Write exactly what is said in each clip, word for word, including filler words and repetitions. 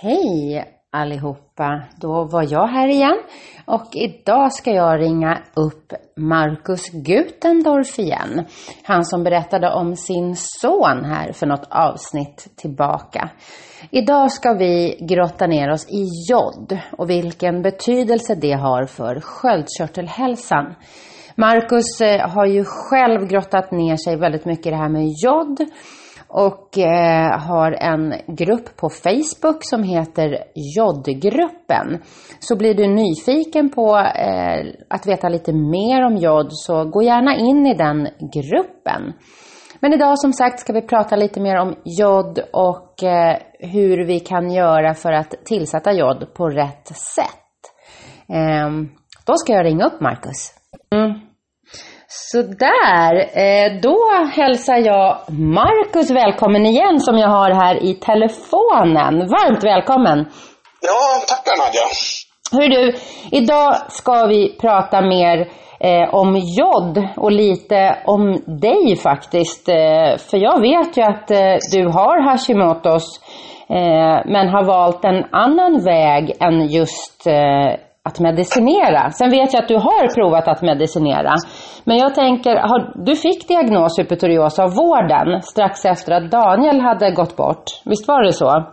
Hej allihopa, då var jag här igen och idag ska jag ringa upp Marcus Gutendorf igen. Han som berättade om sin son här för något avsnitt tillbaka. Idag ska vi grotta ner oss i jod och vilken betydelse det har för sköldkörtelhälsan. Marcus har ju själv grottat ner sig väldigt mycket i det här med jod. Och eh, har en grupp på Facebook som heter Jodgruppen. Så blir du nyfiken på eh, att veta lite mer om jod, så gå gärna in i den gruppen. Men idag som sagt ska vi prata lite mer om jod och eh, hur vi kan göra för att tillsätta jod på rätt sätt. Eh, då ska jag ringa upp Marcus. Mm. Så där, då hälsar jag Marcus välkommen igen som jag har här i telefonen. Varmt välkommen. Ja, tackar Nadja. Hör du, idag ska vi prata mer eh, om jod och lite om dig faktiskt. Eh, för jag vet ju att eh, du har Hashimotos eh, men har valt en annan väg än just... Eh, att medicinera. Sen vet jag att du har provat att medicinera. Men jag tänker, har, du fick diagnos hypotyreos av vården strax efter att Daniel hade gått bort. Visst var det så?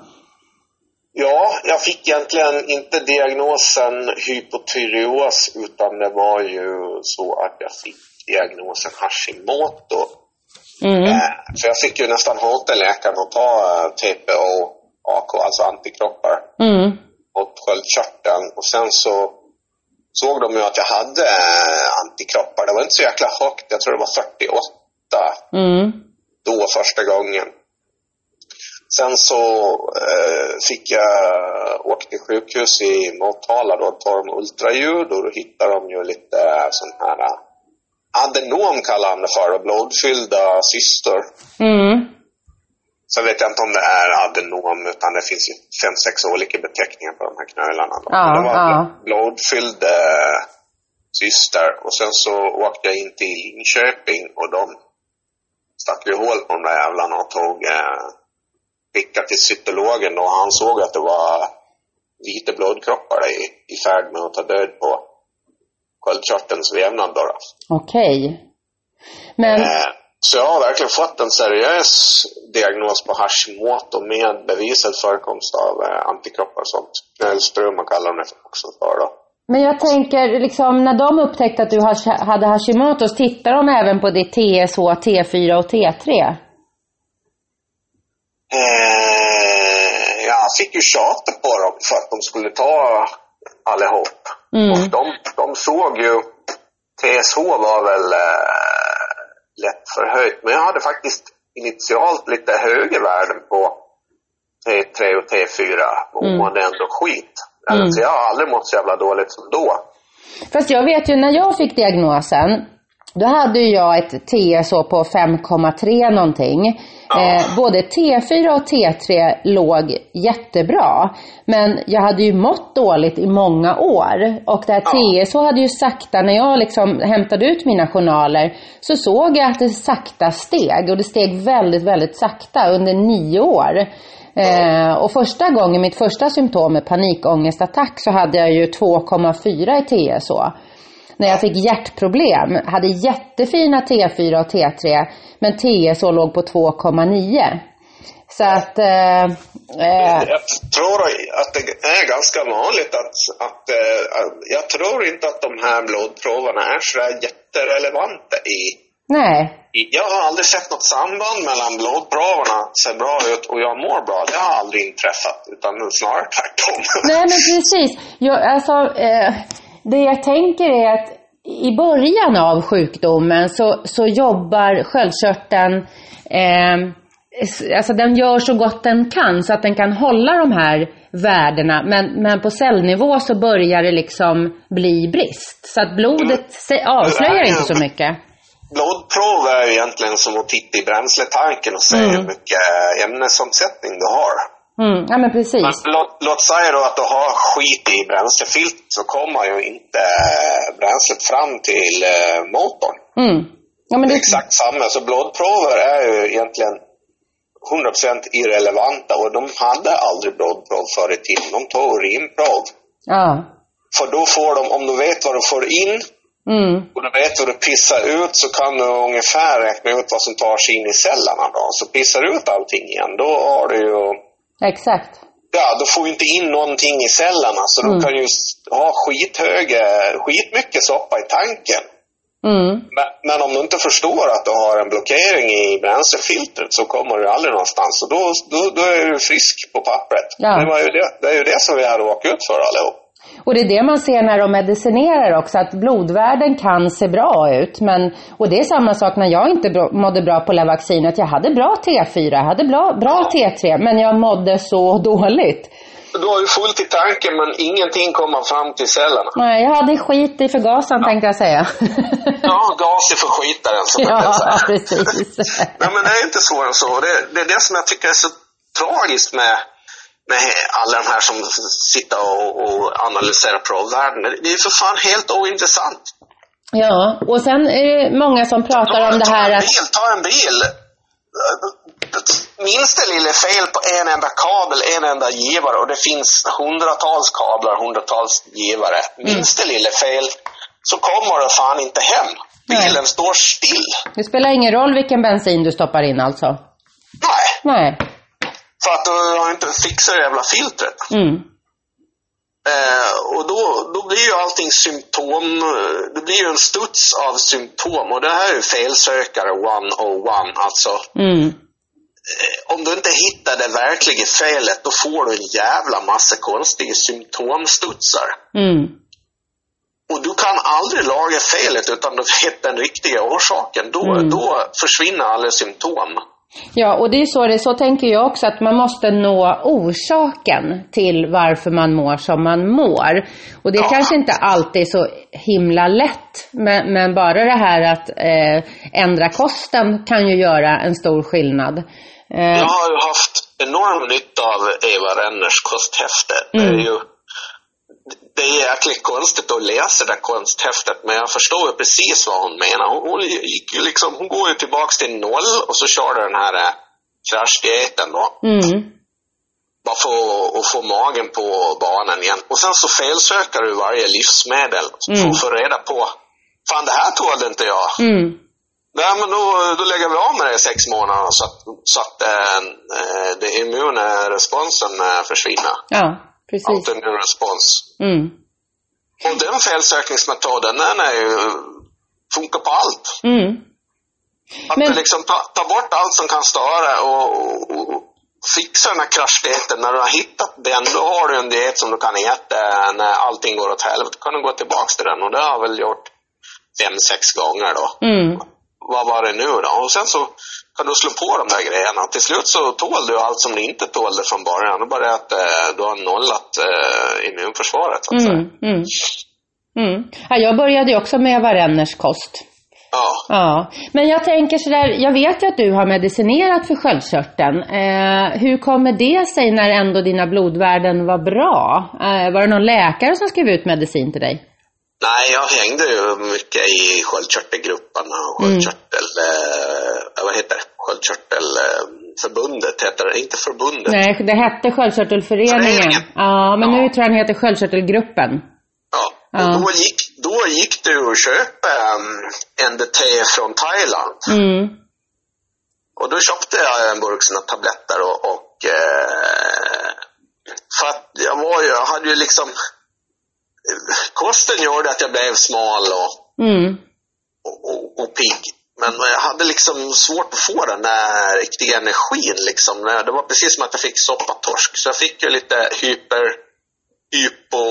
Ja, jag fick egentligen inte diagnosen hypotyreos, utan det var ju så att jag fick diagnosen Hashimoto. Mm. Eh, så jag fick ju nästan hota läkaren att ta T P O, A K, alltså antikroppar. Mm. Mot sköldkörteln, och sen så såg de ju att jag hade antikroppar. Det var inte så jäkla högt, jag tror det var fyrtioåtta mm. då första gången. Sen så eh, fick jag åka till sjukhus i Motala då, tog de ultraljud och då hittade de ju lite sån här adenom kallar de det för, blodfyllda cystor. Mm. Så vet jag inte om det är adenom, utan det finns ju fem, sex olika beteckningar på de här knölarna. Ja, det var ja. blodfylld cyster. Och sen så åkte jag in till Linköping och de stack ju hål på de där jävlarna och tog eh, skickat till cytologen. Och han såg att det var vita blodkroppar i, i färd med att ta död på sköldkörtelns vävnad. Okej. Okay. Men... Eh, Så jag har verkligen fått en seriös diagnos på Hashimoto med bevisad förekomst av eh, antikroppar, som knölström man kallar det också för då. Men jag tänker, liksom, när de upptäckte att du hade Hashimoto, tittar de även på ditt T S H, T fyra och T tre? Eh, jag fick ju tjata på dem för att de skulle ta allihop. Mm. Och de, de såg ju, T S H var väl... Eh, lätt förhöjt, men jag hade faktiskt initialt lite högre värden på T tre och T fyra och mm. mådde ändå skit. Mm. Alltså jag har aldrig mått så jävla dåligt som då. Fast jag vet ju, när jag fick diagnosen, då hade jag ett T S H på fem komma tre någonting. Ja. Eh, både T fyra och T tre låg jättebra. Men jag hade ju mått dåligt i många år. Och det här ja. T S H hade ju sakta, när jag liksom hämtade ut mina journaler, så såg jag att det sakta steg. Och det steg väldigt, väldigt sakta under nio år. Eh, och första gången, mitt första symptom med panikångestattack, så hade jag ju två komma fyra i T S H. När jag fick hjärtproblem, hade jättefina T fyra och T tre, men T S H låg på två komma nio. Så att... Eh, eh, jag tror att det är ganska vanligt att... att eh, jag tror inte att de här blodproverna är så jätterelevanta i... Nej. I, jag har aldrig sett något samband mellan blodproverna ser bra ut och jag mår bra. Det har aldrig inträffat, utan snarare tvärtom. Nej, men precis. Jag, alltså... Eh, Det jag tänker är att i början av sjukdomen så, så jobbar sköldkörteln, eh, alltså den gör så gott den kan så att den kan hålla de här värdena. Men, men på cellnivå så börjar det liksom bli brist. Så att blodet mm. avslöjar inte så mycket. Blodprov är egentligen som att titta i bränsletanken och se mm. hur mycket ämnesomsättning du har. Mm, ja men precis. Men låt, låt säga då att du har skit i bränslefiltret, så kommer ju inte bränslet fram till eh, motorn. Mm. Ja, men det är exakt samma. Så blodprover är ju egentligen hundra procent irrelevanta och de hade aldrig blodprov förr i tiden. De tog urinprov. Ja. För då får de, om du vet vad du får in mm. och du vet vad du pissar ut, så kan du ungefär räkna ut vad som tar sig in i cellerna då. Så pissar du ut allting igen, då har du ju... Exakt. Ja, då får du inte in någonting i cellerna, så mm. du kan ju ha skithöga, skitmycket soppa i tanken. Mm. Men, men om du inte förstår att du har en blockering i bränslefiltret, så kommer du aldrig någonstans. Och då, då, då är du frisk på pappret. Ja. Det, var ju det, det är ju det som vi har råkat ut för allihop. Och det är det man ser när de medicinerar också, att blodvärden kan se bra ut. Men, och det är samma sak när jag inte mådde bra på Levaxin. Jag hade bra T fyra, jag hade bra, bra ja. T tre, men jag mådde så dåligt. Du har ju fullt i tanken, men ingenting kommer fram till cellerna. Nej, jag hade skit i förgasaren, ja. tänkte jag säga. Ja, gas i förskitaren, som ja, man kan säga. Precis. Nej, men det är inte svårare än så. Det, det är det som jag tycker är så tragiskt med, med alla de här som sitter och, och analyserar provvärden. Det är för fan helt ointressant. Ja, och sen är det många som pratar ja, om det här... Ta en att... bil, ta en bil. Minsta lilla fel på en enda kabel, en enda givare, och det finns hundratals kablar, hundratals givare. Minsta mm. lilla fel, så kommer det fan inte hem. Bilen Nej. står still. Det spelar ingen roll vilken bensin du stoppar in alltså? Nej. Nej. För att du har inte fixat det jävla filtret. Mm. Eh, och då, då blir ju allting symptom, det blir ju en studs av symptom, och det här är ju felsökare etthundraett, alltså. Mm. Om du inte hittar det verkliga felet, då får du en jävla massa konstiga symptomstudsar. Mm. Och du kan aldrig laga felet utan du vet den riktiga orsaken. Då, mm. då försvinner alla symptom. Ja, och det är så, det är så tänker jag också, att man måste nå orsaken till varför man mår som man mår. Och det är ja. kanske inte alltid så himla lätt, men, men bara det här att eh, ändra kosten kan ju göra en stor skillnad. Eh. Jag har ju haft enorm nytta av Eva Renners kosthäfte. Mm. Det är ju det är jäkligt konstigt att läsa det konsthäftet, men jag förstår ju precis vad hon menar. Hon, hon, gick ju liksom, hon går ju tillbaks till noll och så kör den här äh, kraschdieten då. Mm. Bara för att få magen på banan igen. Och sen så felsöker du varje livsmedel mm. för att få reda på, fan det här tålde inte jag. Mm. Nej, men då, då lägger vi av med det i sex månader så att, så att äh, det immuna responsen äh, försvinner. Ja. Precis. Autoimmune respons. Mm. Och den felsökningsmetoden, den är ju, funkar på allt. Mm. Att Men... du liksom tar ta bort allt som kan störa och, och, och fixa den här kraschdieten. När du har hittat den, då har du en diet som du kan äta när allting går åt helvete. Då kan du gå tillbaka till den, och det har jag väl gjort fem, sex gånger då. Mm. Vad var det nu då? Och sen så kan du slå på de där grejerna. Till slut så tål du allt som du inte tålde från början. Det är bara att eh, du har nollat eh, immunförsvaret. Så att säga. Mm, mm. Mm. Ja, jag började ju också med Eva Renners kost. Ja. Ja. Men jag tänker sådär, jag vet ju att du har medicinerat för sköldkörteln. Eh, hur kommer det sig när ändå dina blodvärden var bra? Eh, var det någon läkare som skrev ut medicin till dig? Nej, jag hängde ju mycket i sköldkörtelgrupperna och sköldkörtel, mm. eh, vad heter det? Sköldkörtelförbundet heter det, inte förbundet. Nej, det hette Sköldkörtelföreningen. Föreningen. Ja, men ja. nu tror jag den heter Sköldkörtelgruppen. Ja, och ja. Då, gick, då gick det ju att köpa um, N D T från Thailand. Mm. Och då köpte jag en burk såna tabletter och, och eh, för att jag var ju, jag hade ju liksom kosten gjorde att jag blev smal och, mm. och, och, och pigg. Men jag hade liksom svårt att få den där riktiga energin liksom. Det var precis som att jag fick soppatorsk. Så jag fick ju lite hyper, hypo,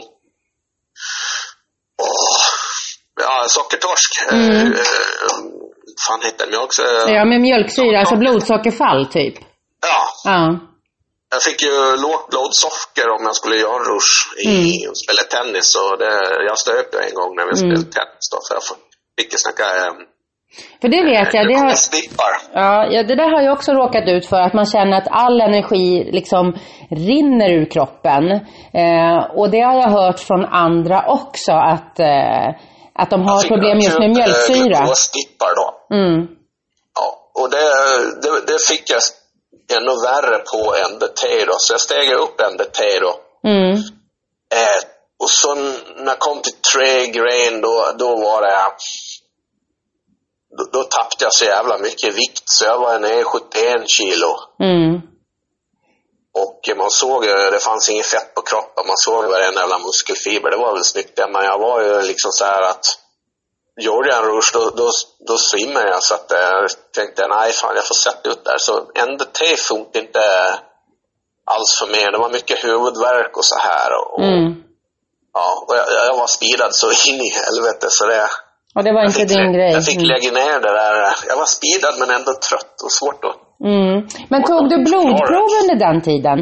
åh, ja, sockertorsk. Mm. Eh, fan heter det? Mjölk, ja, med mjölksyra, alltså blodsockerfall typ. Ja. Ja. Jag fick ju lågt blodsocker om jag skulle göra en rush i mm. och spela tennis. Och det, jag stöp ju en gång när vi mm. spelade tennis då, för jag fick snacka eh, för det vet jag, det har, ja, det där har jag också råkat ut för, att man känner att all energi liksom rinner ur kroppen. Eh, och det har jag hört från andra också, att, eh, att de har problem just med mjölksyra. Jag fick då. Mm. Ja, och det, det, det fick jag ännu värre på N D T då. Så jag steg upp N D T då. Mm. Eh, och så när jag kom till tre grain då, då var det... Då, då tappade jag så jävla mycket vikt. Så jag var nere sjuttioen kilo. Mm. Och man såg, det fanns inget fett på kroppen. Man såg varenda jävla muskelfiber. Det var väl snyggt. Men jag var ju liksom så här att... Gjorde jag en rush, då, då, då svimmade jag. Så att jag tänkte, nej fan, jag får sätta ut där. Så N D T funkade inte alls för mig. Det var mycket huvudvärk och så här. Och, Mm. ja, och jag, jag var speedad så in i helvete. Så det, Och det var inte fick, din grej. Jag fick lägga ner det där. Jag var speedad men ändå trött och svårt att... Mm. Men tog du blodprov under den tiden?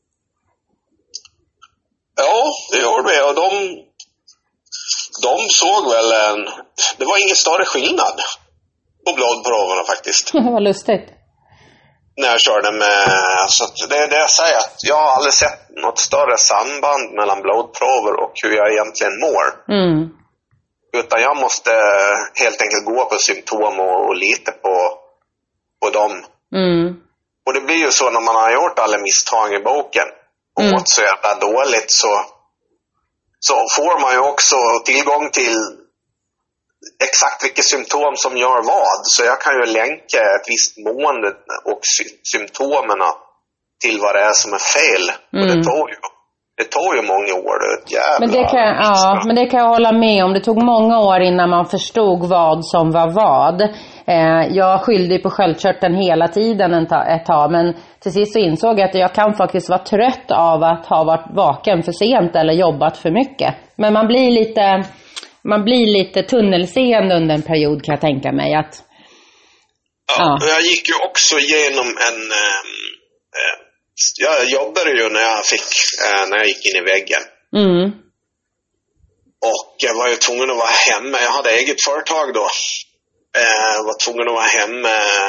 Ja, det gjorde vi. Och de, de såg väl en... Det var ingen större skillnad på blodproverna faktiskt. Vad lustigt. När jag körde med... Så det är det jag säger. Att jag har aldrig sett något större samband mellan blodprover och hur jag egentligen mår. Mm. Utan jag måste helt enkelt gå på symptom och, och lita på, på dem. Mm. Och det blir ju så när man har gjort alla misstag i boken och Mm. mått så jävla dåligt så, så får man ju också tillgång till exakt vilka symptom som gör vad. Så jag kan ju länka ett visst mående och sy- symptomerna till vad det är som är fel. Mm. Och det tog ju, det tog ju många år. Det jävla Men det, kan, ja, men det kan jag hålla med om. Det tog många år innan man förstod vad som var vad. Eh, jag skyllde på sköldkörteln hela tiden en ta- ett tag. Men till sist så insåg jag att jag kan faktiskt vara trött av att ha varit vaken för sent eller jobbat för mycket. Men man blir lite, man blir lite tunnelseende under en period, kan jag tänka mig. Att, ja, ja. Jag gick ju också igenom en... Eh, eh, jag jobbade ju när jag fick, eh, när jag gick in i väggen. Mm. Och jag var ju tvungen att vara hemma. Jag hade eget företag då. Jag eh, var tvungen att vara hemma.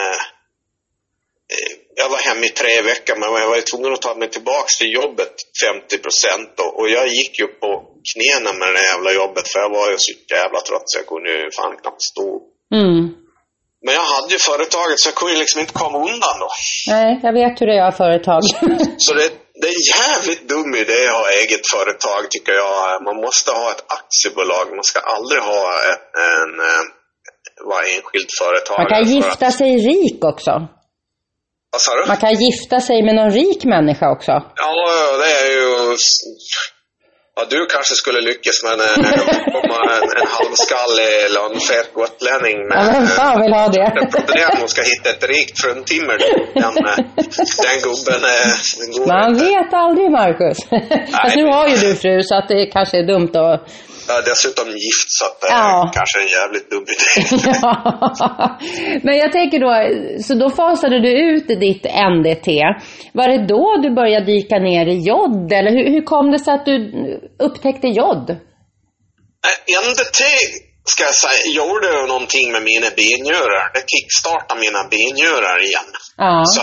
Eh, jag var hemma i tre veckor. Men jag var ju tvungen att ta mig tillbaka till jobbet femtio procent. Och, och jag gick ju på knäna med det jävla jobbet. För jag var ju så jävla trött så jag kunde ju fan knappt stå. Mm. Men jag hade ju företaget så jag kunde liksom inte komma undan då. Nej, jag vet hur det är företag. Så det, det är jävligt dum idé att ha eget företag tycker jag. Man måste ha ett aktiebolag. Man ska aldrig ha en, en, en vara enskild företagare. Man kan gifta att... sig rik också. Vad sa du? Man kan gifta sig med någon rik människa också. Ja, det är ju... Ja, du kanske skulle lyckas med en, en, en halvskallig lönfet gotlänning. Med, ja, vem fan vill ha det? Det problem att ska hitta ett rikt fruntimmer. Den, den gubben är... Den gubben Man inte. vet aldrig, Marcus. Fast nu har ju du fru så att det kanske är dumt att... Jag är dessutom gift så att det ja. är kanske en jävligt dum idé. Ja. Men jag tänker då, så då fasade du ut ditt N D T. Var det då du började dyka ner i jod? Eller hur, hur kom det sig att du upptäckte jod? N D T ska jag säga, gjorde ju någonting med mina benjurar. Det kickstartade mina benjurar igen. Ja. Så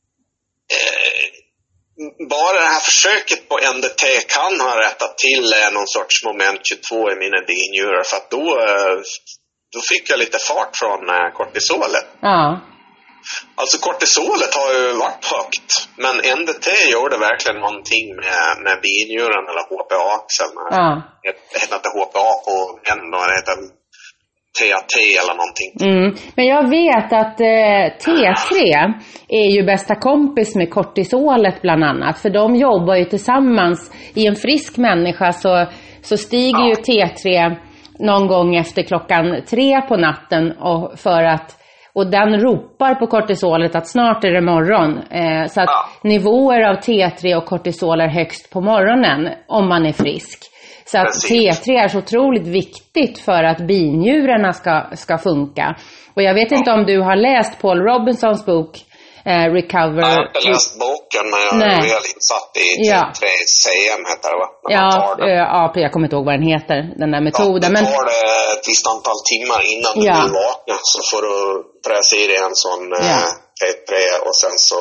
eh, bara det här försöket på N D T kan ha rättat till någon sorts moment tjugotvå i mina benjurar. För att då, då fick jag lite fart från kortisolet. Ja. Alltså kortisolet har ju varit högt. Men N D T gjorde verkligen någonting med, med benjuren eller H P A-axeln. Ja. Det heter inte H P A på en och det heter T A T eller någonting. Mm. Men jag vet att eh, T tre är ju bästa kompis med kortisolet bland annat. För de jobbar ju tillsammans. I en frisk människa så, så stiger ja. ju T tre någon gång efter klockan tre på natten. Och, för att, och den ropar på kortisolet att snart är det morgon. Eh, så att ja. nivåer av T tre och kortisol är högst på morgonen om man är frisk. Så att T tre är så otroligt viktigt för att binjurarna ska, ska funka. Och jag vet ja. inte om du har läst Paul Robinsons bok eh, Recover. Jag har inte läst boken men jag är väl insatt i T tre C M heter det va? När ja, äh, ja, jag kommer inte ihåg vad den heter, den där metoden. Ja, det tar men... det ett visst antal timmar innan du ja. vill vakna. Så får du pressa i dig en sån ja. eh, T tre och sen så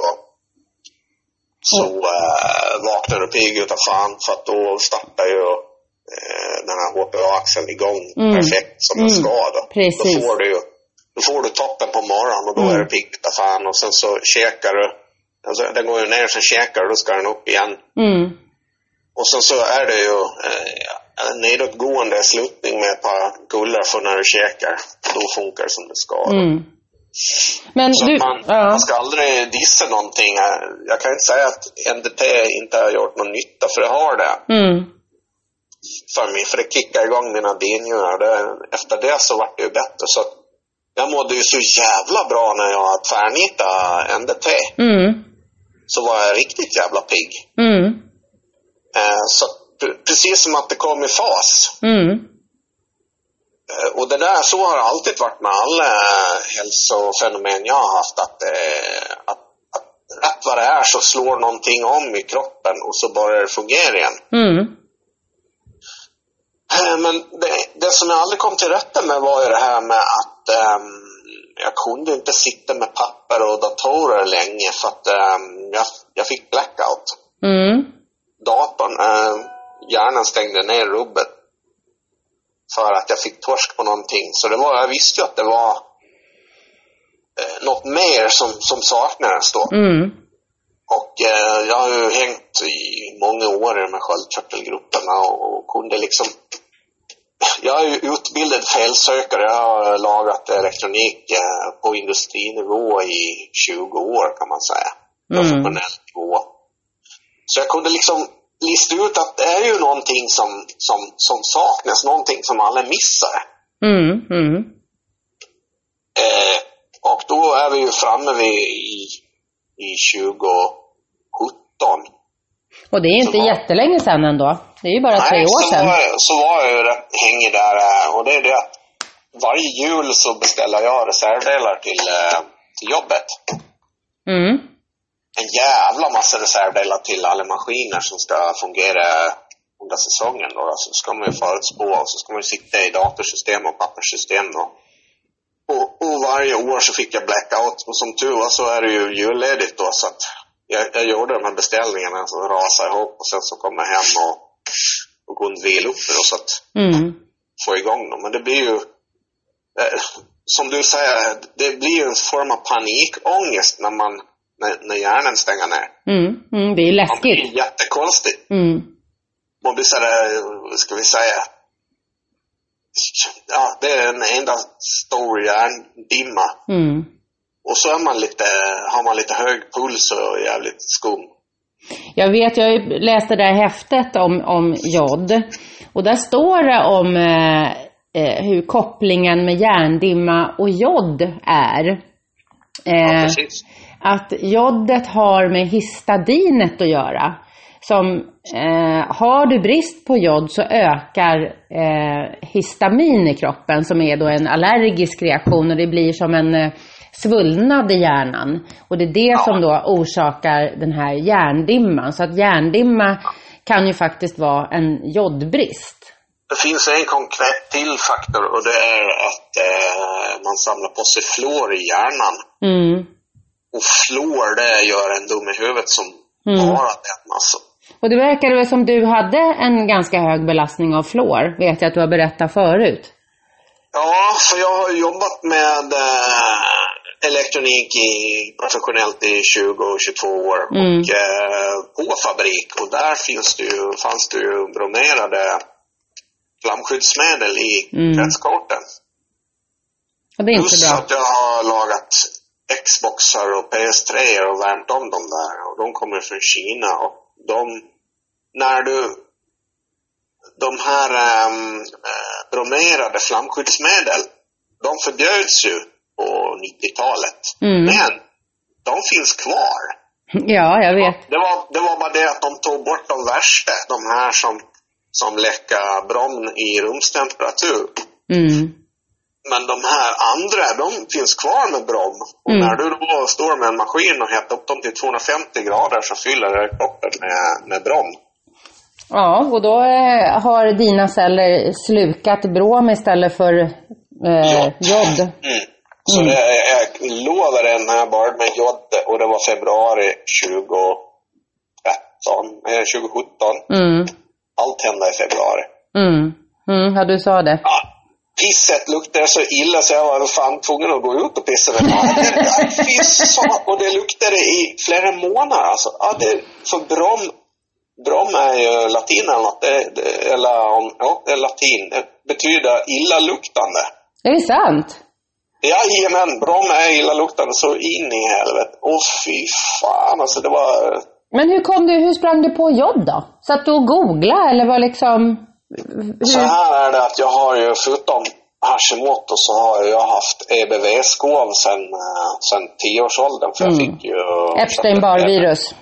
så oh. äh, vaknar du pigg utav fan för att då startar ju den här H P A-axeln igång mm. perfekt som den ska då. Precis. Då får du ju, då får du toppen på morgonen och då mm. är det piggt av fan och sen så käkar du Alltså, den går ju ner som käkar och då ska den upp igen. Mm. Och sen så är det ju eh, en nedåtgående slutning med ett par kullar för när du käkar. Då funkar det som det ska. Mm. Men så du, man, ja. man ska aldrig dissa någonting. Jag kan inte säga att N D T inte har gjort någon nytta, för det har det. Mm. För mig, för det kickar igång mina benjurar. Det, efter det så var det ju bättre. Så jag mådde ju så jävla bra när jag tvärnitade N D T. Mm. Så var jag riktigt jävla pigg. Mm. Eh, så precis som att det kom i fas. Mm. Eh, och det där, så har det alltid varit med alla hälsofenomen jag har haft. Att, eh, att, att rätt vad det är så slår någonting om i kroppen och så börjar det fungera igen. Mm. Men det, det som jag aldrig kom till rätta med var ju det här med att um, jag kunde inte sitta med papper och datorer länge för att um, jag, jag fick blackout. Mm. Datorn, uh, hjärnan stängde ner rubbet för att jag fick torsk på någonting. Så det var, jag visste ju att det var uh, något mer som, som saknades då. Mm. Och uh, jag har ju hängt i många år med sköldkörtelgrupperna och, och kunde liksom... Jag är ju utbildad felsökare. Jag har lagat elektronik på industrinivå i tjugo år kan man säga. Professionell nivå. Så jag kunde liksom lista ut att det är ju någonting som, som, som saknas. Någonting som alla missar. Mm, mm. Eh, och då är vi ju framme vid i, i tjugo sjutton. Och det är inte var, jättelänge sedan ändå. Det är ju bara nej, tre år sedan. Var, så var jag ju rätt hängig där. Och det är det att varje jul så beställer jag reservdelar till, till jobbet. Mm. En jävla massa reservdelar till alla maskiner som ska fungera under säsongen. Då. Så ska man ju förutspå och så ska man ju sitta i datorsystem och papperssystem. Då. Och, och varje år så fick jag blackout. Och som tur var så är det ju julledigt då, så att Jag, jag gjorde de här beställningarna så rasade ihop och sen så kom jag hem och, och kunde vila upp det då, så att mm. få igång dem. Men det blir ju, eh, som du säger, det blir ju en form av panikångest när man, när, när hjärnan stänger ner. Mm. Mm, det är läskigt. Man blir jättekonstigt. Mm. Man blir sådär, ska vi säga, ja, det är en enda stor hjärndimma. Mm. Och så är man lite, har man lite hög puls och jävligt skum. Jag vet, jag läste det här häftet om, om jod. Och där står det om eh, hur kopplingen med hjärndimma och jod är. Eh, ja, precis. Att jodet har med histadinet att göra. Som eh, har du brist på jod så ökar eh, histamin i kroppen, som är då en allergisk reaktion, och det blir som en eh, svullnad i hjärnan. Och det är det ja. som då orsakar den här hjärndimman. Så att hjärndimma kan ju faktiskt vara en jodbrist. Det finns en konkret till faktor, och det är att eh, man samlar på sig fluor i hjärnan. Mm. Och fluor, det gör en dum i huvudet som mm. bara det massor. Och det verkar väl som du hade en ganska hög belastning av fluor, vet jag att du har berättat förut. Ja, för jag har jobbat med eh, elektronik i, professionellt i tjugo tjugotvå år. Mm. Och eh, på fabrik, och där finns det ju, fanns det ju bromerade flamskyddsmedel i mm. kretskorten. Och det är inte Plus bra. att jag har lagat Xboxar och P S tre och värmt om dem där. Och de kommer från Kina. Och de, när du, de här um, bromerade flamskyddsmedel, de förbjöds ju på nittiotalet. Mm. Men de finns kvar. Ja, jag vet. Det var, det var bara det att de tog bort de värsta. De här som, som läcker brom i rumstemperatur. Mm. Men de här andra, de finns kvar med brom. Och mm. när du då står med en maskin och hettar upp dem till tvåhundrafemtio grader så fyller det kroppen med, med brom. Ja, och då eh, har dina celler slukat brom istället för eh, jod. Mm. Så mm. det, jag lovar den här bara med jod, och det var februari tjugo tretton, eh, tjugo sjutton. Mm. Allt hände i februari. Mm. Mm, ja, du sa det. Ja. pisset luktade så illa så jag var fan tvungen att gå ut och pissa med det. Och det luktade i flera månader alltså. Ja, det, för brom, brom är ju latin eller något. Det, det, eller, ja, det är latin. Det betyder illaluktande. Är det sant? Jajamän, brom är illaluktande så in i helvete. Åh fy fan, alltså det var... Men hur kom du, hur sprang du på jobb då? Satt du och googlade eller var liksom... Hur? Så här är det att jag har ju förutom Hashimoto så har jag haft E B V-skov sedan, sedan tioårsåldern. För mm. jag fick ju... Epstein-Barr-virus.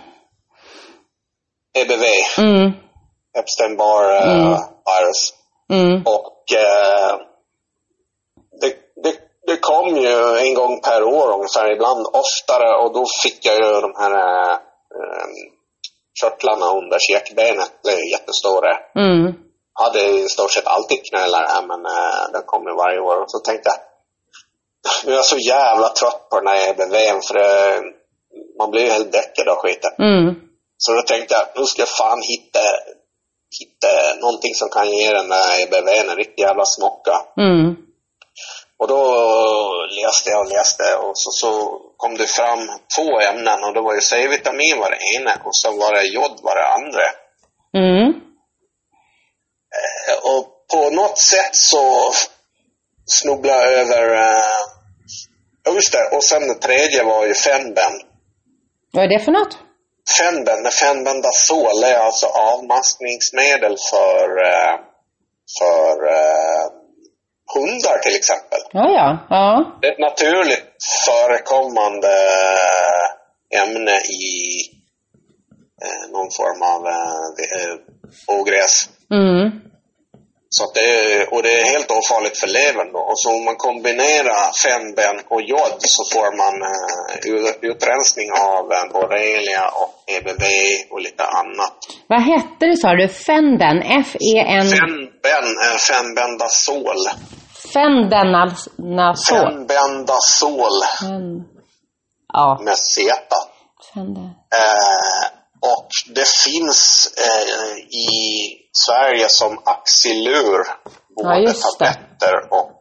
E B V. Mm. Epstein-Barr-virus. Mm. Mm. Och eh, det, det, det kom ju en gång per år ungefär, ibland oftare. Och då fick jag ju de här eh, körtlarna under käkbenet, blev jättestora. Mm. Hade i stort sett alltid knölar här, men äh, den kommer varje år. Och så tänkte jag, nu är jag så jävla trött på den här E B V:n, för det, man blir ju helt däckad av skiten. Mm. Så då tänkte jag, nu ska jag fan hitta, hitta någonting som kan ge den där E B V:n en riktigt jävla smocka. Mm. Och då läste jag och läste och så, så kom det fram två ämnen, och då var ju C-vitamin var det ena och så var det jod var det andra. Mm. Och på något sätt så snubblade jag över uh, just det, och sen det tredje var ju Fenben. Vad är det för något? Fenben, med Fenbendazol är alltså avmaskningsmedel för uh, för uh, hundar till exempel. Ja, ja, ja. Det är ett naturligt förekommande ämne i uh, någon form av uh, ogräs. Mm. Så att det är, och det är helt ofarligt för levern då. Och så om man kombinerar Fenben och jod så får man uh, utrensning av uh, borrelia och E B V och lite annat. Vad hette det, sa du? Fenden? F-E-N... Fenben är Fenbendazol. Fendenazol. Fenbendazol. Fen... Ja. Med Z. Fenden. Uh, och det finns uh, i Sverige som Axilur, både ja, tabletter och,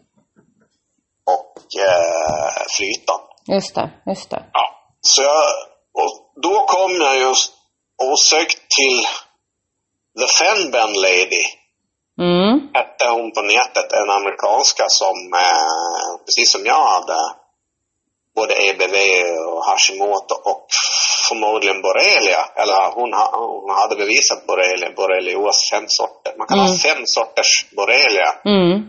och eh, flytan. Just det, just det. Ja. Så jag, och då kom jag just osökt till The Fenben Lady. Mm. Hette hon på nätet, en amerikanska som, eh, precis som jag hade, både E B V och Hashimoto och förmodligen borrelia. Eller hon, ha, hon hade bevisat borrelia, borrelios fem sorter. Man kan mm. ha fem sorters borrelia. Mm.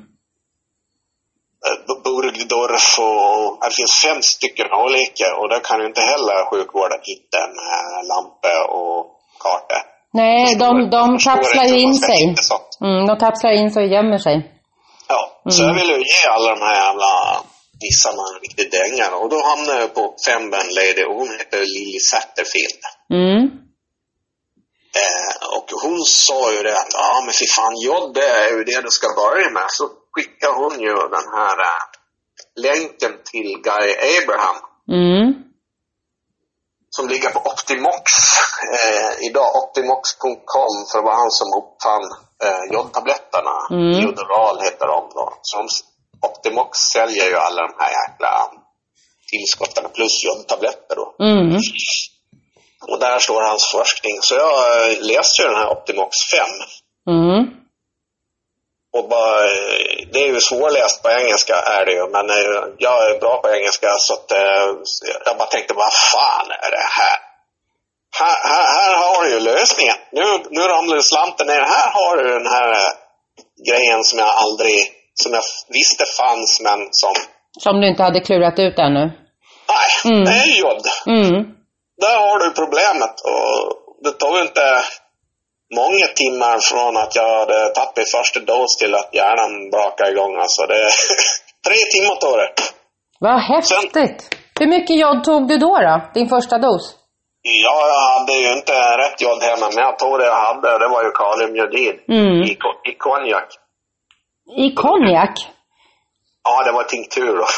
Burgdorf och det finns fem stycken olika, och där kan ju inte heller sjukvården hitta med lampa och karta. Nej, de, de kapslar ju in sig. Mm, de kapslar in sig och gömmer sig. Ja, mm. så jag vill ju ge alla de här jävla nissarna en riktig dängar. Och då hamnade jag på Fenben Lady, och hon heter Lily Satterfield. Mm. Eh, och hon sa ju det att ja men fy fan, jod det är ju det du ska börja med. Så skickade hon ju den här äh, länken till Guy Abraham. Mm. Som ligger på Optimox eh, idag, optimox punkt com, för det var han som uppfann eh, jodtabletterna. Mm. Jodoral heter de då. Så Optimox säljer ju alla de här jäkla tillskotten plus jodtabletter då. Mm. Och där står hans forskning. Så jag läste ju den här Optimox fem. Mm. Och bara, det är ju svårläst på engelska är det ju, men jag är bra på engelska, så att jag bara tänkte, vad fan är det här? Här, här, här har du ju lösningen. Nu, nu ramlar slanten ner. Här har du den här grejen som jag aldrig, som jag visste fanns, men som... Som du inte hade klurat ut ännu. Nej, mm. det är jod. Mm. Där har du problemet, och det tog inte många timmar från att jag hade tappat första dos till att hjärnan brakade igång. Alltså det tre timmar tog det. Vad häftigt. Sen, hur mycket jod tog du då då? Din första dos? Ja, jag hade ju inte rätt jod hemma, men jag tog det jag hade. Det var ju kaliumjodid mm. i, i konjak. I konjak? Ja, det var tinktur då.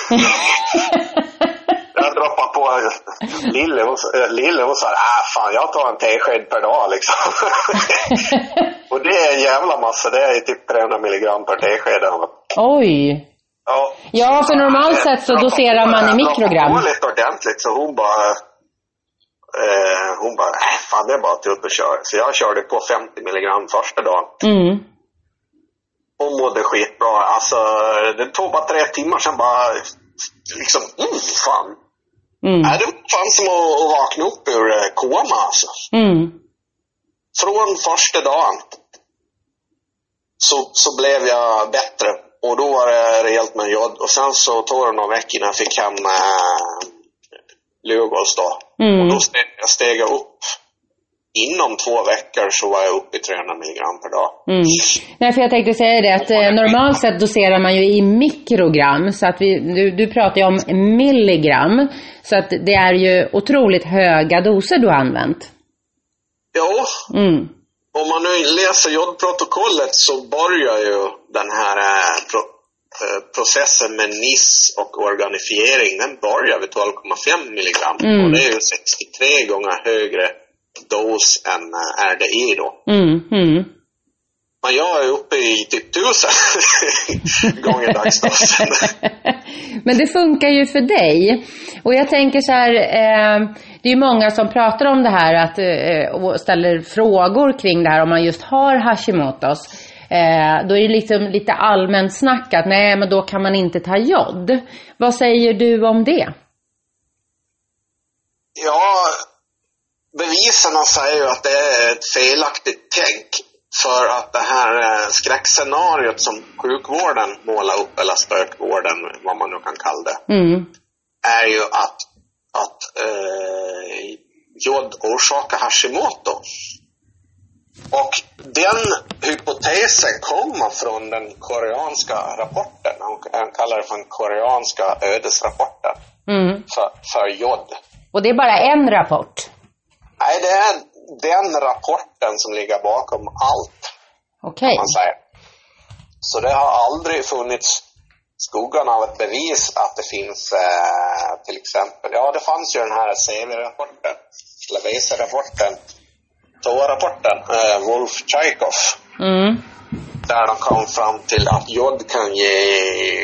Jag droppade på Lille och, Lille och sa, ah fan, jag tar en tesked per dag liksom. Och det är en jävla massa, det är typ trehundra milligram per tesked. Oj! Ja, ja, för normalt ja, sett så doserar man i mikrogram. Hon lite ordentligt, så hon bara... Eh, hon bara, äh, fan det är bara till upp och kör. Så jag körde på femtio milligram första dagen. Mm. Hon mådde skitbra. Alltså, det tog bara tre timmar sen bara... Liksom, mm, fan. Mm. Äh, det var fan som att, att vakna upp ur eh, koma, alltså. Mm. Från första dagen så, så blev jag bättre. Och då var det rejält med jod. Och sen så tog det några veckor när jag fick hem äh, Lugos då. Mm. Och då steg jag, steg jag upp. Inom två veckor så var jag uppe i trehundra milligram per dag. Mm. Nej, för jag tänkte säga det att eh, normalt sett doserar man ju i mikrogram. Så att vi, du, du pratar ju om milligram. Så att det är ju otroligt höga doser du har använt. Ja. Mm. Om man nu läser jodprotokollet så börjar ju den här eh, pro, eh, processen med N I S och organifiering, den börjar vid tolv komma fem milligram. Mm. Och det är ju sextiotre gånger högre dos än eh, R D I då. Mm. Mm. Men jag är uppe i typ tusen gånger dagsdosen. Men det funkar ju för dig. Och jag tänker så här, eh, det är ju många som pratar om det här att, eh, och ställer frågor kring det här om man just har Hashimoto's. Eh, då är det liksom lite allmänt snack att nej, men då kan man inte ta jod. Vad säger du om det? Ja, beviserna säger ju att det är ett felaktigt tänk. För att det här skräckscenariot som sjukvården målar upp, eller spökvården, vad man nu kan kalla det, mm. är ju att, att eh, jod orsakar Hashimoto. Och den hypotesen kommer från den koreanska rapporten. Han kallar det för den koreanska ödesrapporten mm. för, för jod. Och det är bara en rapport? Nej, det är den rapporten som ligger bakom allt. Okej. Okay. Man säger. Så det har aldrig funnits skuggan av ett bevis att det finns eh, till exempel, ja det fanns ju den här C V-rapporten, eller V C-rapporten, T O A-rapporten, eh, Wolff-Chaikoff. Mm. Där de kom fram till att jod kan ge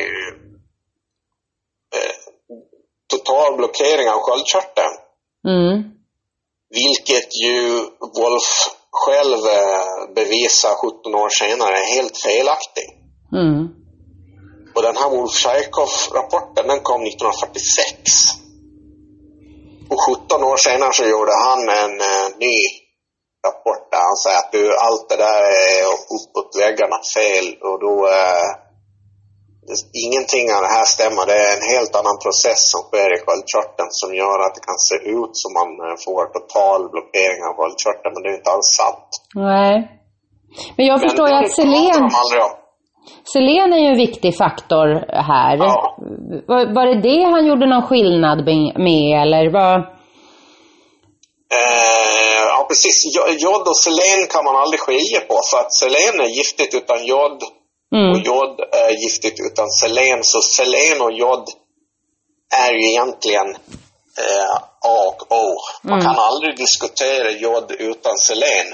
eh, total blockering av sköldkörteln. Mm. Vilket ju Wolff själv bevisar sjutton år senare är helt felaktig. Mm. Och den här Wolff-Chaikoff-rapporten, den kom nittonhundrafyrtiosex. Och sjutton år senare så gjorde han en uh, ny rapport där han säger att du, allt det där är uppåt väggarna fel. Och då uh, ingenting av det här stämmer. Det är en helt annan process som sker i sköldkörteln som gör att det kan se ut som man får total blockering av sköldkörteln, men det är inte alls sant. Nej. Men jag förstår ju att selen... Selen är ju en viktig faktor här. Ja. Var, var det det han gjorde någon skillnad med, eller vad? Eh, ja, precis. Jod och selen kan man aldrig skilja på, för att selen är giftigt utan jod. Mm. Och jod är giftigt utan selen. Så selen och jod är ju egentligen eh, A och O. Man mm. kan aldrig diskutera jod utan selen.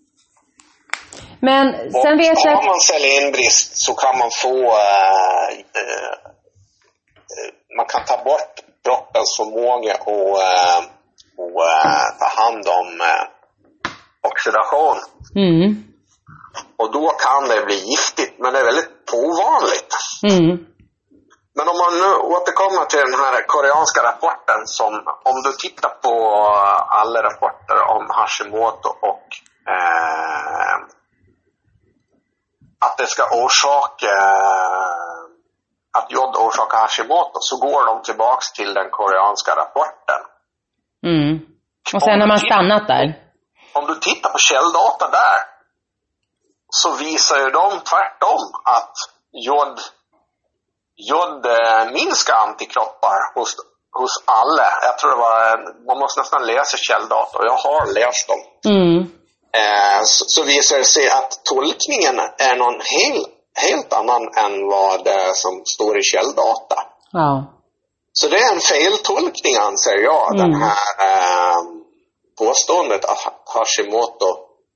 Men sen och vet jag... har man selenbrist så kan man få eh, eh, man kan ta bort kroppens förmåga och, eh, och eh, ta hand om eh, oxidation. Mm. Och då kan det bli giftigt, men det är väldigt ovanligt. Mm. Men om man nu återkommer till den här koreanska rapporten, som om du tittar på alla rapporter om Hashimoto och eh, att det ska orsaka eh, att jod orsakar Hashimoto, så går de tillbaks till den koreanska rapporten. Mm. Och sen har man stannat där. Om du tittar på källdata där, så visar ju de tvärtom att jod, jod eh, minskar antikroppar hos, hos alla. Jag tror det var, man måste nästan läsa källdata, och jag har läst dem. Mm. Eh, så, så visar det sig att tolkningen är någon hel, helt annan än vad det som står i källdata. Ja. Så det är en feltolkning, anser jag, mm. den här eh, påståendet att Hashimoto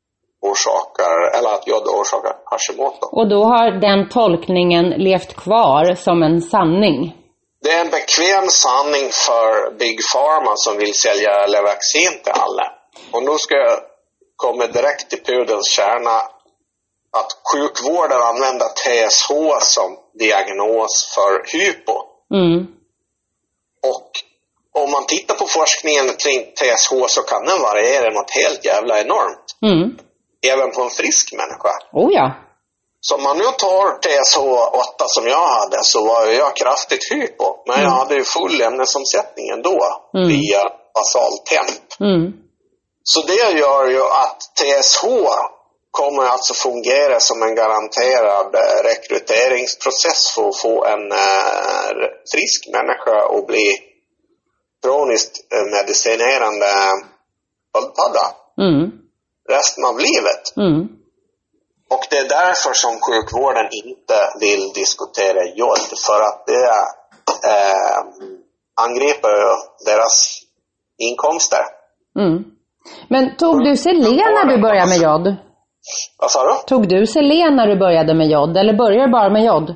orsakar, eller att jod orsakar Hashimoto. Och då har den tolkningen levt kvar som en sanning? Det är en bekväm sanning för Big Pharma som vill sälja Levaxin till alla. Och nu ska jag komma direkt till pudelns kärna, att sjukvården använder T S H som diagnos för hypo. Mm. Och om man tittar på forskningen kring T S H så kan den variera något helt jävla enormt. Mm. Även på en frisk människa. Oh ja. Så om man nu tar T S H åtta som jag hade, så var jag kraftigt hypo. Men mm. jag hade ju full ämnesomsättning ändå mm. via basaltemp. Mm. Så det gör ju att T S H kommer alltså fungera som en garanterad rekryteringsprocess för att få en äh, frisk människa att bli kroniskt äh, medicinerande sköldpadda mm. resten av livet. Mm. Och det är därför som sjukvården inte vill diskutera jod, för att det äh, angriper deras inkomster. Mm. Men tog du selen när du började med jod? Vad sa du? Tog du selen när du började med jod, eller började du bara med jod?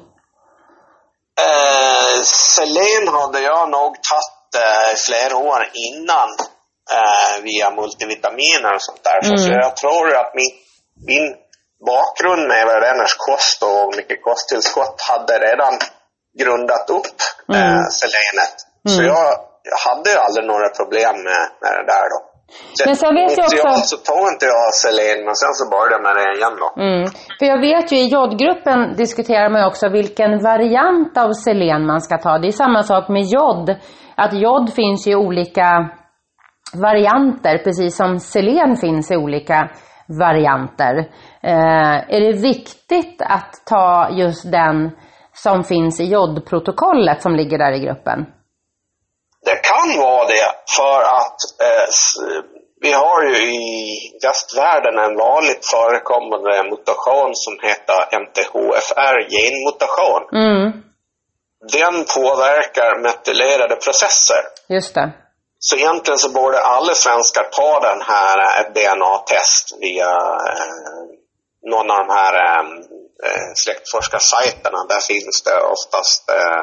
Eh, selen hade jag nog tagit eh, flera år innan eh, via multivitaminer och sånt där. Mm. Så jag tror att min, min bakgrund med Everenners kost och mycket kosttillskott hade redan grundat upp mm. eh, selenet. Mm. Så jag, jag hade ju aldrig några problem med, med det där då. Men sen vet jag också... Så tog inte jag selen, men sen så började jag med det igen då. Mm. För jag vet ju, i jodgruppen diskuterar man också vilken variant av selen man ska ta. Det är samma sak med jod. Att jod finns i olika varianter, precis som selen finns i olika varianter. Eh, är det viktigt att ta just den som finns i jodprotokollet som ligger där i gruppen? Det kan vara det, för att eh, vi har ju i västvärlden en vanligt förekommande mutation som heter M T H F R-genmutation. Mm. Den påverkar metylerade processer. Just det. Så egentligen så borde alla svenskar ta den här, ett D N A-test via eh, någon av de här eh, släktforskarsajterna. Där finns det oftast eh,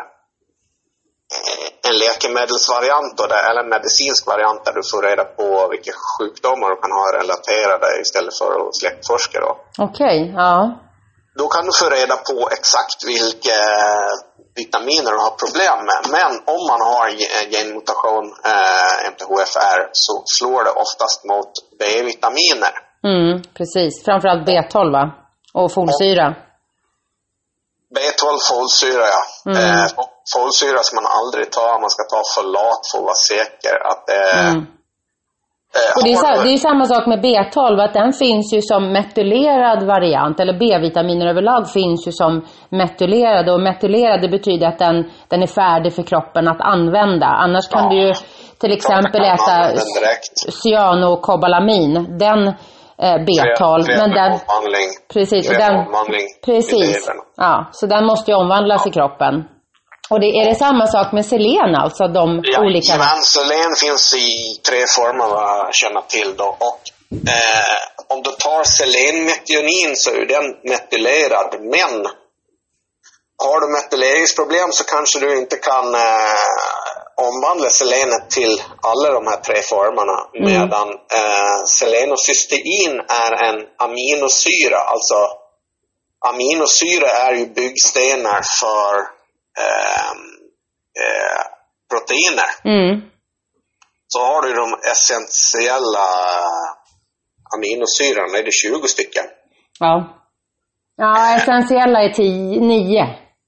en läkemedelsvariant då, eller en medicinsk variant där du får reda på vilka sjukdomar du kan ha relaterade istället för att släktforska då. Okej, okay, ja. Då kan du få reda på exakt vilka vitaminer du har problem med. Men om man har genmutation eh, M T H F R så slår det oftast mot B-vitaminer. Mm, precis. Framförallt B tolv va? Och folsyra. B tolv, folsyra ja. Mm. Eh, folsyra som man aldrig tar, man ska ta folat för att vara säker att det eh, mm. Och det är, så, det är samma sak med B tolv, att den finns ju som metylerad variant, eller B-vitaminer överlag finns ju som metylerade, och metylerade betyder att den, den är färdig för kroppen att använda. Annars kan ja. du ju till exempel äta cyanokobalamin, den eh, B tolv, men den precis, den, precis ja, så den måste ju omvandlas ja. i kroppen. Och det, är det samma sak med selen alltså? De ja, olika... men selen finns i tre former vad jag känner till då. Och eh, om du tar selenmetionin så är den metylerad. Men har du metyleringsproblem så kanske du inte kan eh, omvandla selenet till alla de här tre formerna. Mm. Medan eh, selenocystein är en aminosyra. Alltså aminosyra är ju byggstenar för Eh, eh, proteiner. Mm. Så har du de essentiella aminosyrorna, det är det tjugo stycken. Ja. Ja, essentiella är tio, nio.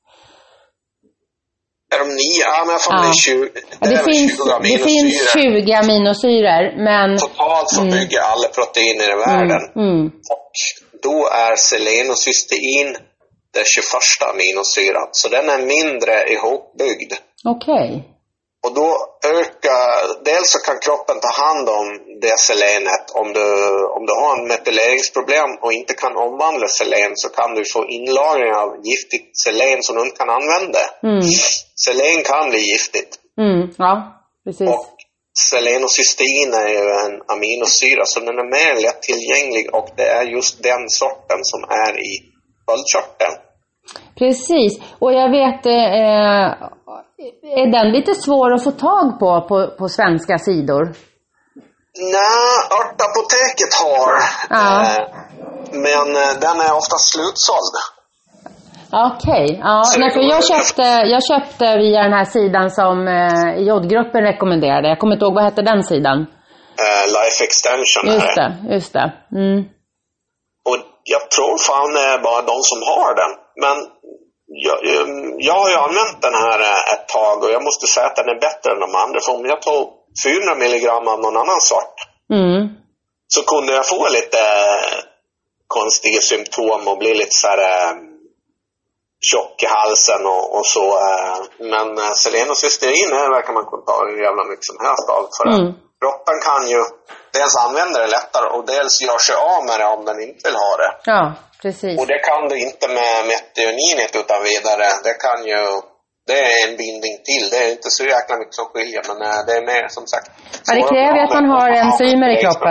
Är de nio? Ja, men jag får ja. det är tjugo. Ja, det, det, finns, det finns tjugo aminosyror, men... Totalt så mm. bygger alla proteiner i världen. Mm. Mm. Och då är selenocystein det tjugoförsta aminosyran. Så den är mindre ihopbyggd. Okej. Okay. Och då ökar, dels så kan kroppen ta hand om det selenet. Om du, om du har en metyleringsproblem och inte kan omvandla selen så kan du få inlagring av giftigt selen som du inte kan använda. Mm. Selen kan bli giftigt. Mm, ja, precis. Och selenocystein är ju en aminosyra, så den är mer lättillgänglig, och det är just den sorten som är i sköldkörteln. Precis, och jag vet, eh, är den lite svår att få tag på på, på svenska sidor? Nej, Örtapoteket har, ja. eh, men den är ofta slutsåld. Okej, okay. ja, nej, för jag köpte, jag köpte via den här sidan som eh, jodgruppen rekommenderade. Jag kommer inte ihåg, vad hette den sidan? Uh, Life Extension. Just det, just det. Mm. Och jag tror fan det är bara de som har den. Men jag, jag har ju använt den här ett tag, och jag måste säga att den är bättre än de andra. För om jag tog fyrahundra milligram av någon annan sort, mm. så kunde jag få lite konstiga symptom och bli lite så här tjock i halsen och, och så. Men selenocystein verkar man kunna ta hur jävla mycket som helst av. För mm. kroppen kan ju dels använda det lättare, och dels gör sig av med det om den inte vill ha det. Ja, precis. Och det kan du inte med metionininet utan vidare. Det kan ju, det är en bindning till. Det är inte så jäkla mycket som skiljer, men det är mer som sagt. Ja, det kräver att man har enzymer i kroppen.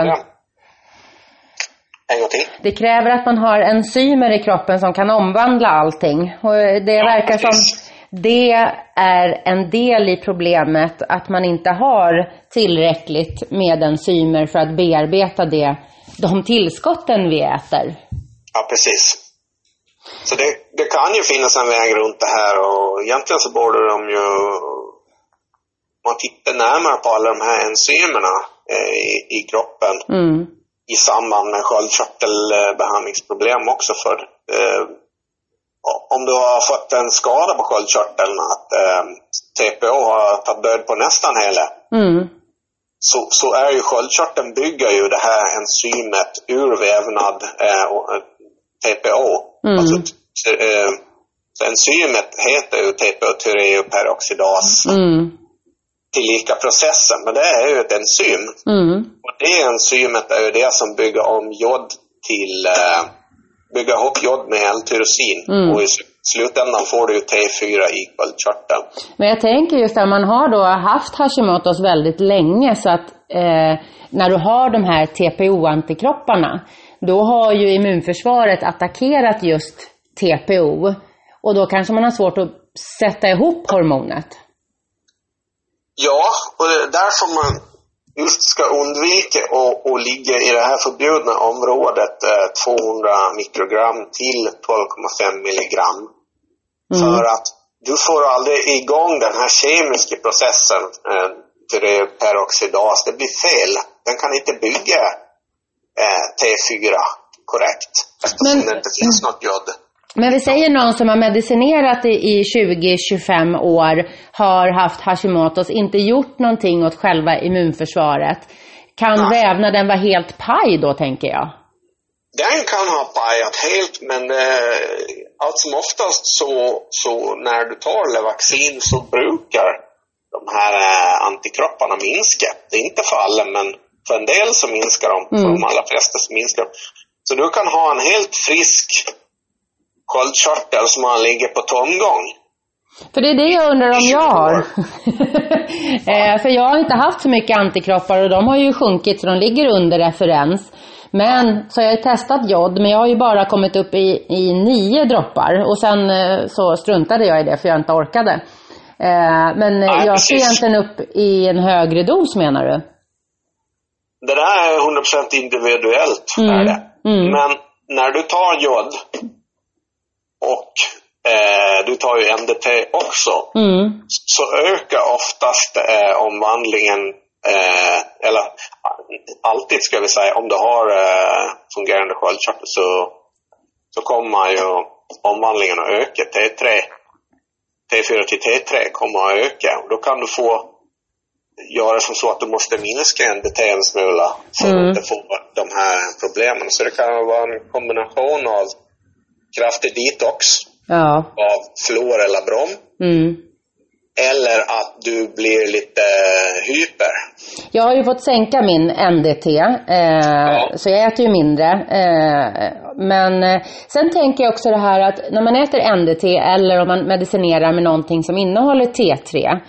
En gång till. Det kräver att man har enzymer i kroppen som kan omvandla allting. Och det ja, verkar precis. Som det är en del i problemet, att man inte har tillräckligt med enzymer för att bearbeta det, de tillskotten vi äter. Ja, precis. Så det, det kan ju finnas en väg runt det här, och egentligen så borde de ju, man tittar närmare på alla de här enzymerna eh, i, i kroppen. Mm. I samband med sköldkörtelbehandlingsproblem också, för eh, om du har fått en skada på sköldkörteln, att eh, T P O har tagit död på nästan hela, mm. så, så är ju sköldkörteln bygger ju det här enzymet ur vävnad eh, och, T P O. Mm. Alltså, eh, så enzymet heter ju T P O-tyreoperoxidas. Mm. Tillika processen, men det är ju ett enzym. Mm. Och det enzymet är ju det som bygger om jod till eh, bygger ihop jod med L-tyrosin. Mm. Och i slutändan får du ju T fyra i sköldkörteln. Men jag tänker just att man har då haft Hashimoto's väldigt länge, så att eh, när du har de här T P O-antikropparna, då har ju immunförsvaret attackerat just T P O, och då kanske man har svårt att sätta ihop hormonet. Ja, och det är därför man just ska undvika att ligga i det här förbjudna området eh, tvåhundra mikrogram till tolv komma fem milligram. Mm. För att du får aldrig igång den här kemiska processen eh, till det peroxidas. Det blir fel. Den kan inte bygga eh, T fyra korrekt, eftersom Men... det inte finns något jod. Men vi säger någon som har medicinerat i tjugo till tjugofem år, har haft Hashimoto's, inte gjort någonting åt själva immunförsvaret. Kan ja. vävnaden vara helt paj då, tänker jag? Den kan ha pajat helt, men eh, allt som oftast så, så när du tar Levaxin så brukar de här eh, antikropparna minska. Det är inte för alla, men för en del så minskar de. Mm. För de allra flesta så minskar de. Så du kan ha en helt frisk sköldkörtel som man ligger på tomgång. För det är det jag undrar om jag har. eh, för jag har inte haft så mycket antikroppar, och de har ju sjunkit så de ligger under referens. Men så jag har testat jod, men jag har ju bara kommit upp i, i nio droppar. Och sen eh, så struntade jag i det för jag inte orkade. Eh, men Nej, jag ser egentligen upp i en högre dos, menar du? Det där är hundra procent individuellt. Mm. Är det. Mm. Men när du tar jod och eh, du tar ju N D T också, mm. så ökar oftast eh, omvandlingen, eh, eller alltid ska vi säga, om du har eh, fungerande sköldkörtel så, så kommer ju omvandlingen att öka. T tre, T fyra till T tre kommer att öka, och då kan du få göra som så att du måste minska N D T en smula för mm. att inte få de här problemen. Så det kan vara en kombination av kraftig detox, ja. av fluor eller brom, mm. eller att du blir lite hyper. Jag har ju fått sänka min N D T, eh, ja. så jag äter ju mindre. Eh, men eh, sen tänker jag också det här att när man äter N D T eller om man medicinerar med någonting som innehåller T tre,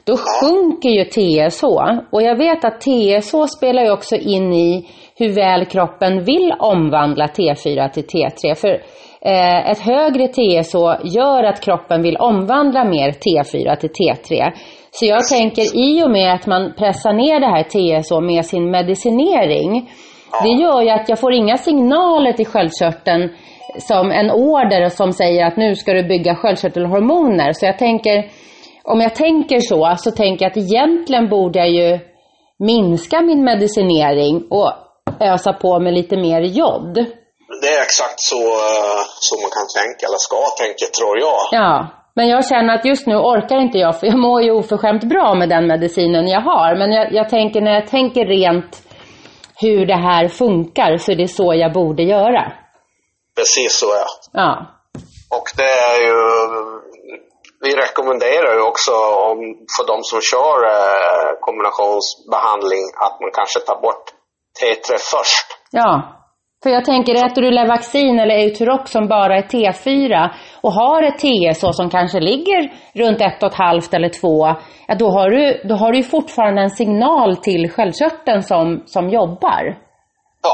då sjunker ju T S H. Och jag vet att T S H spelar ju också in i hur väl kroppen vill omvandla T fyra till T tre. För eh, ett högre T S H gör att kroppen vill omvandla mer T fyra till T tre. Så jag tänker, i och med att man pressar ner det här T S H med sin medicinering, det gör ju att jag får inga signaler till sköldkörteln som en order som säger att nu ska du bygga sköldkörtelhormoner. Så jag tänker, om jag tänker så, så tänker jag att egentligen borde jag ju minska min medicinering och ösa på med lite mer jod. Det är exakt så, så man kan tänka, eller ska tänka, tror jag. Ja, men jag känner att just nu orkar inte jag, för jag mår ju oförskämt bra med den medicinen jag har. Men jag, jag tänker, när jag tänker rent hur det här funkar, så är det så jag borde göra. Precis så, ja. Ja. Och det är ju, vi rekommenderar ju också om, för de som kör eh, kombinationsbehandling, att man kanske tar bort T tre först. Ja, för jag tänker, äter du Levaxin eller Euturox som bara är T fyra och har ett T S H som kanske ligger runt ett och ett halvt eller två, ja, då har du, då har du ju fortfarande en signal till sköldkörteln som, som jobbar. Ja.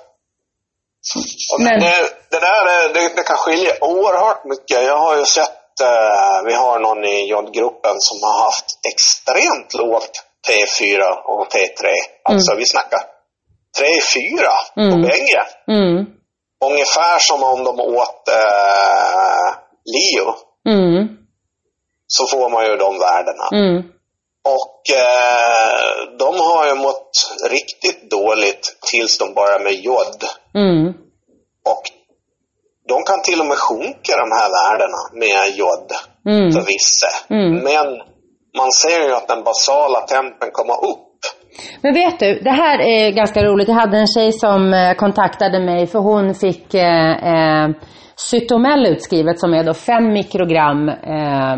Men det, det där det, det kan skilja oerhört mycket. Jag har ju sett, eh, vi har någon i jodgruppen som har haft extremt lågt T fyra och T tre. Alltså mm. vi snackar tre fyra mm. på bägge. Mm. Ungefär som om de åt eh, Leo. Mm. Så får man ju de värdena. Mm. Och eh, de har ju mått riktigt dåligt tills de börjar med jod. Mm. Och de kan till och med sjunka, de här värdena, med jod mm. för vissa. Mm. Men man ser ju att den basala tempen kommer upp. Men vet du, det här är ganska roligt. Jag hade en tjej som kontaktade mig, för hon fick eh, eh, Cytomel utskrivet, som är då fem mikrogram eh,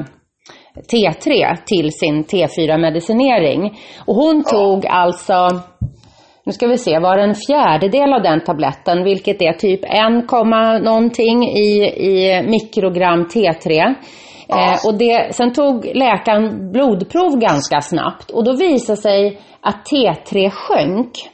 T tre till sin T fyra-medicinering. Och hon ja. tog alltså, nu ska vi se, var en fjärdedel av den tabletten, vilket är typ en komma någonting i, i mikrogram T tre. Ja. Eh, och det, sen tog läkaren blodprov ganska snabbt, och då visade sig att T tre sjönk.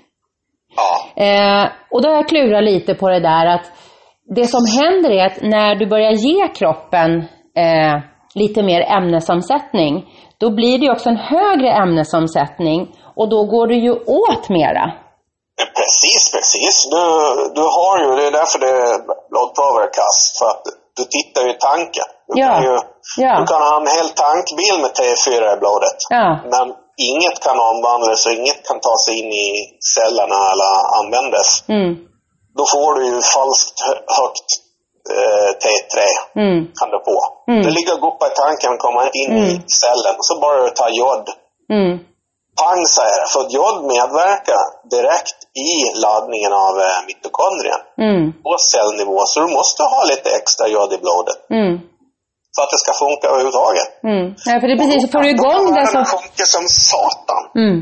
Ja. Eh, och då har jag klurat lite på det där, att det som händer är att när du börjar ge kroppen eh, lite mer ämnesomsättning, då blir det också en högre ämnesomsättning, och då går det ju åt mera. Ja, precis, precis. Du, du har ju, det är därför det är blodproverkast, för att du tittar ju i tanken. Du, ja. kan ju, ja. du kan ha en hel tankbil med T fyra i blodet. Ja. Men inget kan omvandlas och inget kan ta sig in i cellerna eller användas. Mm. Då får du ju falskt högt eh, T tre. Mm. Kan du få. Mm. Det ligger upp i tanken och kommer in mm. i cellen. Och så börjar du ta jod. Mm. Pang, säger det. För jod medverkar direkt i laddningen av eh, mitokondrien. Mm. På cellnivå. Så du måste ha lite extra jod i blodet. Mm. Så att det ska funka överhuvudtaget. Mm. Ja, för det är precis, så får du igång det så... Det funkar som satan. Mm.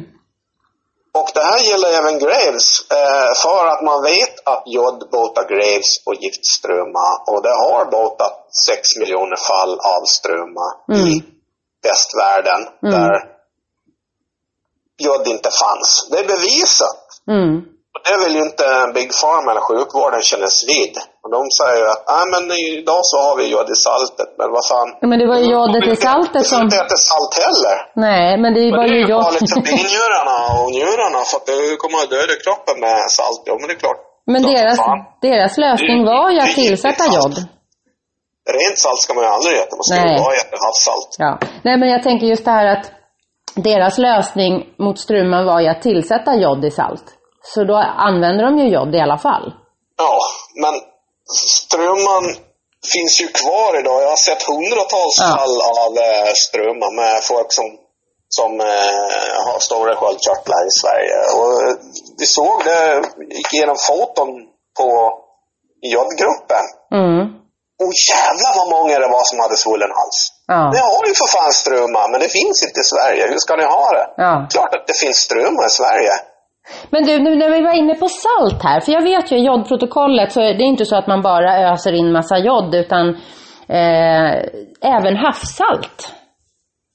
Och det här gäller även Graves. Eh, för att man vet att jod botar Graves och giftströma. Och det har botat sex miljoner fall av ströma mm. i västvärlden. Mm. Där jod inte fanns. Det är bevisat. Mm. Och det vill ju inte Big Pharma eller sjukvården kännas vid. Och de säger att nej, men idag så har vi jod i saltet. Men vad fan. Men det var ju jodet i saltet som... Det är inte salt heller. Nej, men det var ju jod. Det är ju farligt för njurarna och njurarna. För att det kommer att döda kroppen med salt. Ja, men det är klart. Men deras, deras lösning var ju att tillsätta jod. Rent salt ska man ju aldrig äta. Man ska ju bara äta havssalt. Ja. Nej, men jag tänker just det här att deras lösning mot strömmen var ju att tillsätta jod i salt. Så då använder de ju jod i alla fall. Ja, men strömman finns ju kvar idag. Jag har sett hundratals ja. fall av eh, strömmar med folk som, som eh, har stora sköldkörtlar i Sverige. Och eh, vi såg det, gick igenom foton på jodgruppen. Mm. Och jävlar vad många det var som hade svullen hals. Ja. Ni har ju för fan strömmar, men det finns inte i Sverige. Hur ska ni ha det? Ja. Klart att det finns strömmar i Sverige. Men du, nu när vi var inne på salt här, för jag vet ju i jodprotokollet så är det inte så att man bara öser in massa jod, utan eh, även havssalt.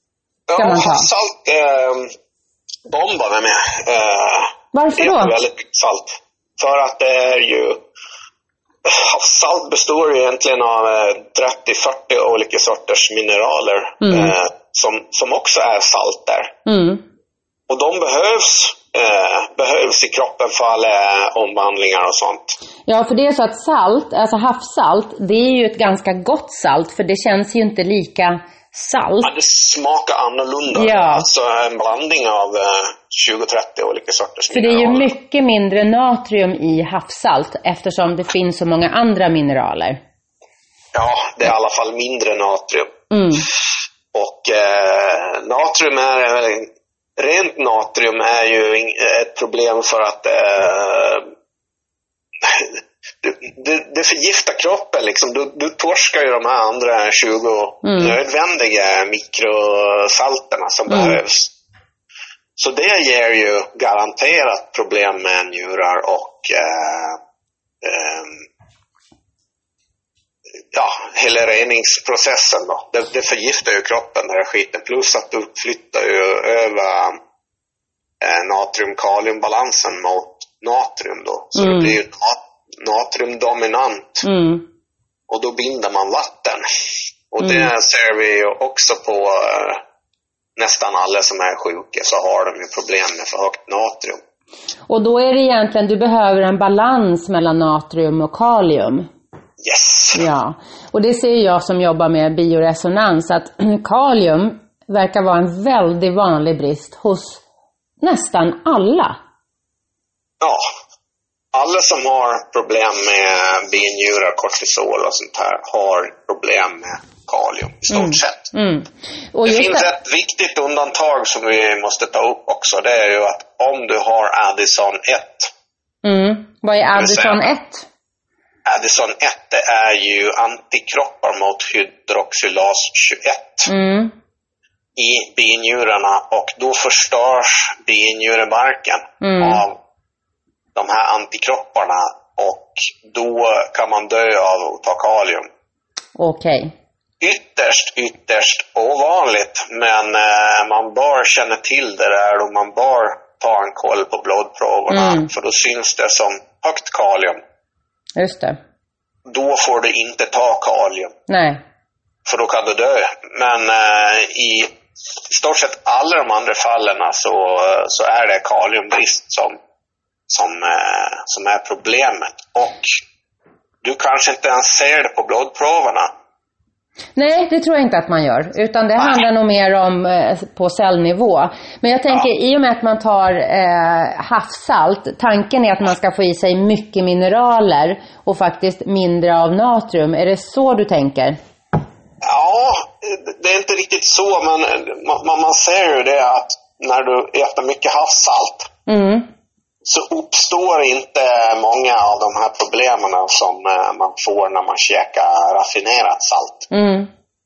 ska ja, man ta? havssalt eh, bombar med mig. Eh, Varför det då? är väldigt mycket salt. För att det är ju... Havssalt består ju egentligen av trettio till fyrtio olika sorters mineraler mm. eh, som, som också är salt där. Mm. Och de behövs, eh, behövs i kroppen för alla omvandlingar och sånt. Ja, för det är så att salt, alltså havssalt, det är ju ett ganska gott salt, för det känns ju inte lika salt. Ja, det smakar annorlunda. Ja. Alltså en blandning av eh, tjugo till trettio olika sorters för mineraler. För det är ju mycket mindre natrium i havssalt eftersom det finns så många andra mineraler. Ja, det är i alla fall mindre natrium. Mm. Och eh, natrium är, rent natrium är ju ett problem för att eh, Det, det, det förgiftar kroppen liksom. Du, du torskar ju de här andra tjugo mm. nödvändiga mikrosalterna som mm. behövs. Så det ger ju garanterat problem med njurar och eh, eh, ja, hela reningsprocessen då. Det, det förgiftar ju kroppen, den här skiten. Plus att du flyttar ju över eh, natrium-kaliumbalansen mot natrium då. Så mm. det blir ju nat- natriumdominant. Mm. Och då binder man vatten. Och mm. det ser vi ju också på uh, nästan alla som är sjuka, så har de ju problem med för högt natrium. Och då är det egentligen, du behöver en balans mellan natrium och kalium. Yes. Ja, och det ser jag som jobbar med bioresonans, att kalium verkar vara en väldigt vanlig brist hos nästan alla. Ja. Alla som har problem med binjurar, kortisol och sånt här har problem med kalium i stort mm. sett. Mm. Och det finns det... ett viktigt undantag som vi måste ta upp också. Det är ju att om du har Addison ett. Mm. Vad är Addison ett? Addison ett, det är ju antikroppar mot hydroxylas tjugoett mm. i binjurarna, och då förstörs binjurebarken mm. av de här antikropparna, och då kan man dö av att ta kalium. Okej. Okay. Ytterst, ytterst ovanligt, men eh, man bör känna till det där, och man bör ta en koll på blodproverna, mm. för då syns det som högt kalium. Just det. Då får du inte ta kalium. Nej. För då kan du dö. Men eh, i stort sett alla de andra fallen så, så är det kaliumbrist som Som, eh, som är problemet. Och du kanske inte ens ser det på blodproverna. Nej, det tror jag inte att man gör. Utan det Nej. handlar nog mer om eh, på cellnivå. Men jag tänker, ja. i och med att man tar eh, havssalt, tanken är att man ska få i sig mycket mineraler och faktiskt mindre av natrium. Är det så du tänker? Ja, det är inte riktigt så. Men man, man ser ju det att när du äter mycket havssalt mm. så uppstår inte många av de här problemen som man får när man käkar raffinerat salt. Mm.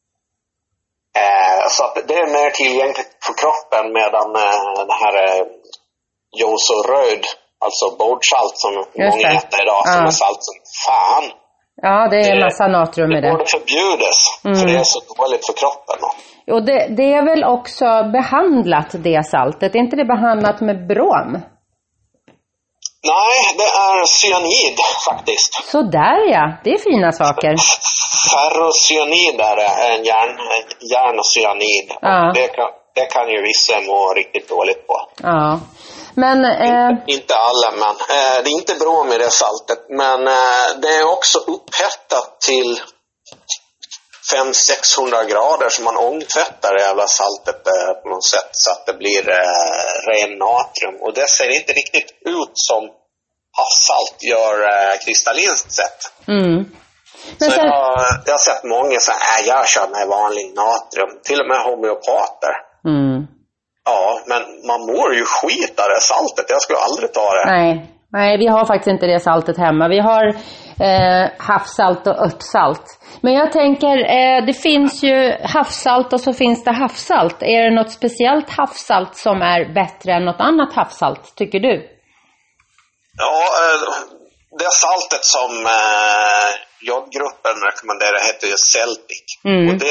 Eh, så att det är mer tillgängligt för kroppen, medan eh, det här eh, Joso röd, alltså bordsalt som många äter idag, ja. som är salt som fan. Ja, det är en massa natrium i det. Det borde förbjudas, mm. för det är så dåligt för kroppen. Då. Och det, det är väl också behandlat, det saltet? Är inte det behandlat med brom? Nej, det är cyanid faktiskt. Så där ja, det är fina saker. Ferrocyanid är det, en järn, järn och cyanid. Ja. Och det, kan, det kan ju vissa må riktigt dåligt på. Ja. Men, eh... inte, inte alla, men eh, det är inte brom i det saltet. Men eh, det är också upphettat till fem till sexhundra grader, så man ångtvättar det jävla saltet eh, på något sätt, så att det blir eh, ren natrium. Och det ser inte riktigt ut som havssalt gör eh, kristallinskt sett. Mm. Så sen... jag, jag har sett många som äh, jag kör med vanlig natrium, till och med homeopater. Mm. Ja, men man mår ju skit av det saltet. Jag skulle aldrig ta det. Nej, Nej vi har faktiskt inte det saltet hemma. Vi har eh, havssalt och örtsalt. Men jag tänker, eh, det finns ju havssalt och så finns det havssalt. Är det något speciellt havssalt som är bättre än något annat havssalt, tycker du? Ja, eh, det saltet som eh, jodgruppen rekommenderar heter ju Celtic. Mm. Och det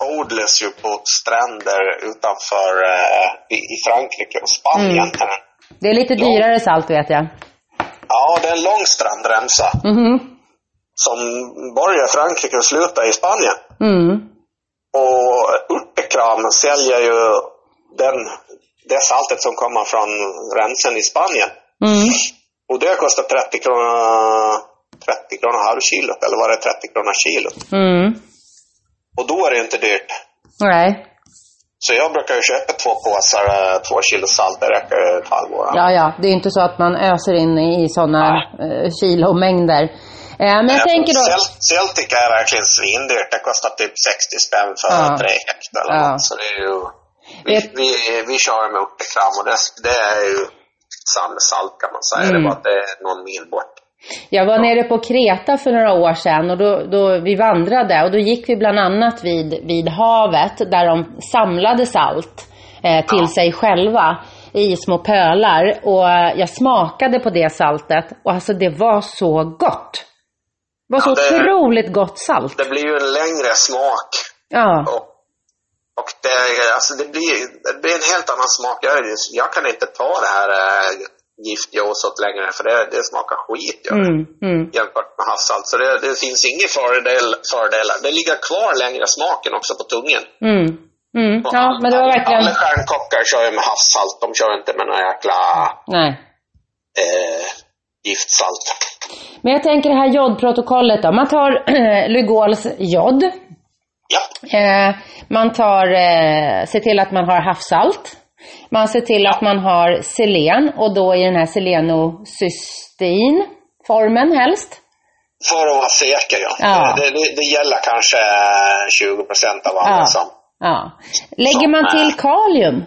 odlas ju på stränder utanför eh, i, i Frankrike och Spanien. Mm. Det är lite dyrare salt, vet jag. Ja, det är en lång strandremsa. Mm. Som börjar i Frankrike och slutar i Spanien. Mm. Och Urtekram säljer ju den, det saltet som kommer från rensen i Spanien. Mm. Och det kostar trettio kronor, trettio kronor halvkilot, eller var det trettio kronor kilot? Mm. Och då är det inte dyrt. Nej. Så jag brukar ju köpa två påsar, två kilo salt, det räcker ett halvår. Ja, ja. Det är inte så att man öser in i sådana uh, kilomängder. Eh, men jag ja, tänker då... Celtic är verkligen svindyrt. Det kostar typ sextio spänn för ja. tre hektar. Ja. Så det är ju... Vi, det... vi, vi kör med Urtekram och det, det är ju samma salt kan man säga. Mm. Det är bara att det är någon mil bort. Jag var nere på Kreta för några år sedan och då, då vi vandrade och då gick vi bland annat vid, vid havet där de samlade salt eh, till ja. sig själva i små pölar, och jag smakade på det saltet och alltså det var så gott. Det var så ja, det, otroligt gott salt. Det blir ju en längre smak. Ja. Och, och det, alltså det, blir, det blir en helt annan smak. Jag, jag kan inte ta det här äh, giftjåsot längre, för det, det smakar skit mm, mm. jämfört med havssalt. Så det, det finns inga fördel, fördelar. Det ligger kvar längre smaken också på tungen. Mm. Mm. Ja, men det var verkligen... Alla stjärnkockar kör ju med havssalt. De kör inte med några jäkla Nej. Eh, giftsalt. Men jag tänker det här jodprotokollet då. Man tar äh, Lugols jod. Ja. Eh, man tar, eh, ser till att man har havssalt. Man ser till att man har selen, och då i den här selenocystein-formen helst. För att vara säker, ja. ja. Det, det, det gäller kanske tjugo procent av alla ja. som... Ja. Lägger som, man till kalium?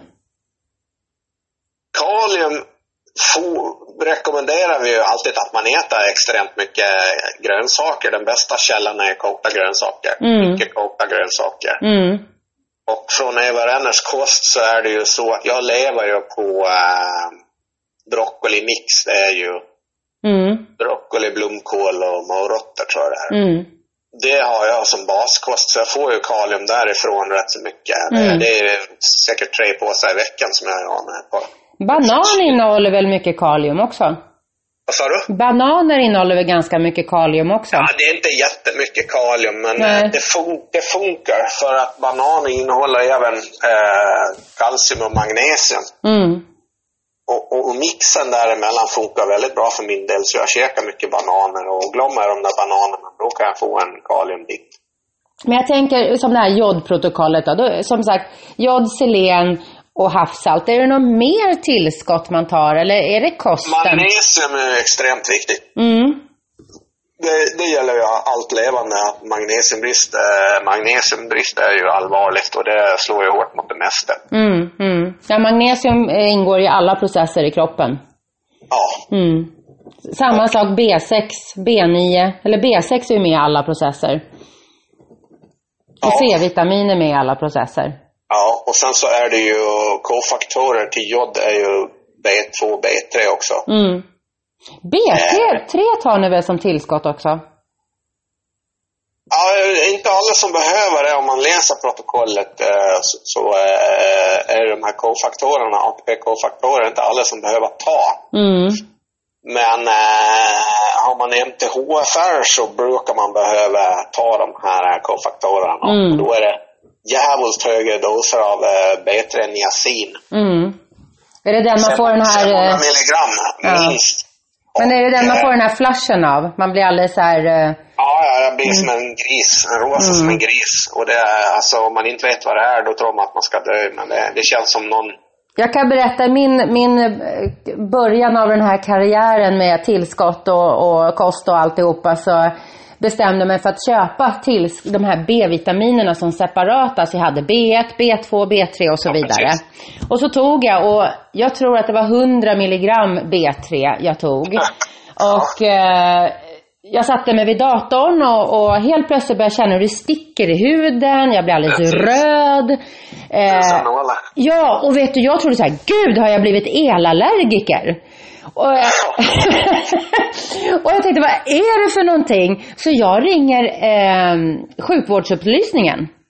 Kalium får, rekommenderar vi ju alltid att man äter extremt mycket grönsaker. Den bästa källan är kokta grönsaker. Mm. Mycket kokta grönsaker. Mm. Och från Eva Renners kost så är det ju så att jag lever ju på äh, broccolimix. Det är ju mm. broccoli, blomkål och morötter tror jag det är. Mm. Det har jag som baskost, så jag får ju kalium därifrån rätt så mycket. Mm. Det, det är säkert tre påsar i veckan som jag har med på. Banan innehåller väl mycket kalium också? Vad sa du? Bananer innehåller väl ganska mycket kalium också? Ja, det är inte jättemycket kalium, men det, fun- det funkar för att bananer innehåller även eh, kalcium och magnesium. Mm. Och, och, och mixen däremellan funkar väldigt bra för min del, så jag käkar mycket bananer och glömmer de där bananerna, då kan jag få en kaliumdikt. Men jag tänker som det här jodprotokollet då, då som sagt, jod, selen och havssalt. Är det något mer tillskott man tar, eller är det kosten? Magnesium är extremt viktigt. Mm. Det, det gäller ju allt levande. Magnesiumbrist, eh, magnesiumbrist är ju allvarligt, och det slår ju hårt mot det mesta. Mm, mm. Ja, magnesium ingår i alla processer i kroppen. Ja. Mm. Samma och, sak B sex, B nio, eller B sex är ju med i alla processer. Och ja. C-vitamin är med i alla processer. Ja, och sen så är det ju kofaktorer till jod är ju B två, B tre också. Mm. B tre tar ni väl som tillskott också? Ja, inte alla som behöver det. Om man läser protokollet så, så är de här kofaktorerna, A T P-kofaktorer, inte alla som behöver ta. Mm. Men äh, har man M T H F R så brukar man behöva ta de här kofaktorerna. Mm. Och då är det jävligt högre doser av B tre niacin. Mm. Är det den man får den här... femhundra milligram, minst. Ja. Men är det den man får den här flashen av? Man blir alldeles så här... Uh... Ja, ja, jag blir mm. som en gris. En rosa mm. som en gris. Och det är, alltså, om man inte vet vad det är, då tror man att man ska dö. Men det, det känns som någon... Jag kan berätta min, min början av den här karriären med tillskott och, och kost och alltihopa, så bestämde mig för att köpa till de här B-vitaminerna som separat. Alltså jag hade B ett, B två, B tre och så vidare. Och så tog jag, och jag tror att det var hundra milligram B tre jag tog. Och eh, jag satte mig vid datorn och, och helt plötsligt började jag känna hur det sticker i huden. Jag blev alldeles röd. Eh, ja, och vet du, jag trodde så här, gud, har jag blivit elallergiker? Och jag, och jag tänkte, vad är det för någonting? Så jag ringer eh, sjukvårdsupplysningen.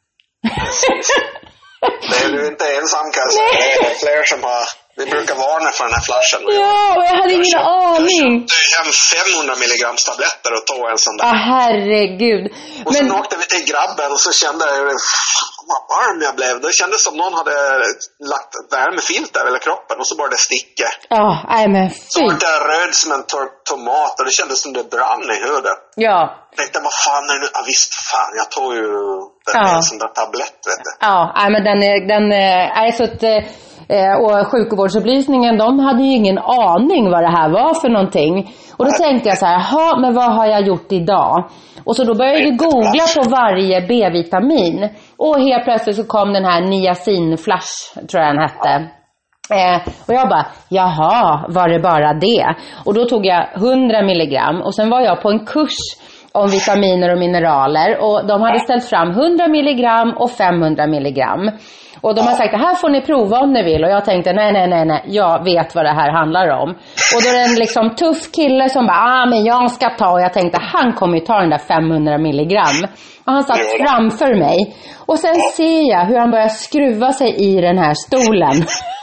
Precis. Det är du inte ensam kanske. Det är fler som har... Vi brukar varna för den här flashen. Ja, och jag hade jag ingen köpt, aning. Jag köpte hem femhundra milligram tabletter och tog en sån där. Ah, herregud. Och men... så åkte vi till grabben och så kände jag vad varm jag blev. Det kändes som någon hade lagt värmefilter över kroppen och så bara det sticka. Ja, nej men fy. Så var det röd som en torr tomat och det kändes som det brann i huvudet. Ja. Jag tänkte, vad fan är det nu? Ja, visst fan, jag tog ju den ja. En sån där tablett, vet du. Ja, nej men den är, den är så att... Och sjukvårdsupplysningen, de hade ju ingen aning vad det här var för någonting. Och då tänkte jag så här, jaha, men vad har jag gjort idag? Och så då började jag googla på varje B-vitamin. Och helt plötsligt så kom den här Niacin Flash, tror jag den hette. Eh, och jag bara, jaha, var det bara det? Och då tog jag hundra milligram. Och sen var jag på en kurs om vitaminer och mineraler. Och de hade ställt fram hundra milligram och femhundra milligram. Och de har sagt, här får ni prova om ni vill. Och jag tänkte, nej, nej, nej, nej, jag vet vad det här handlar om. Och då är det en liksom tuff kille som bara, ah, men jag ska ta. Och jag tänkte, han kommer ju ta den där femhundra milligram. Och han satt framför mig. Och sen ser jag hur han börjar skruva sig i den här stolen.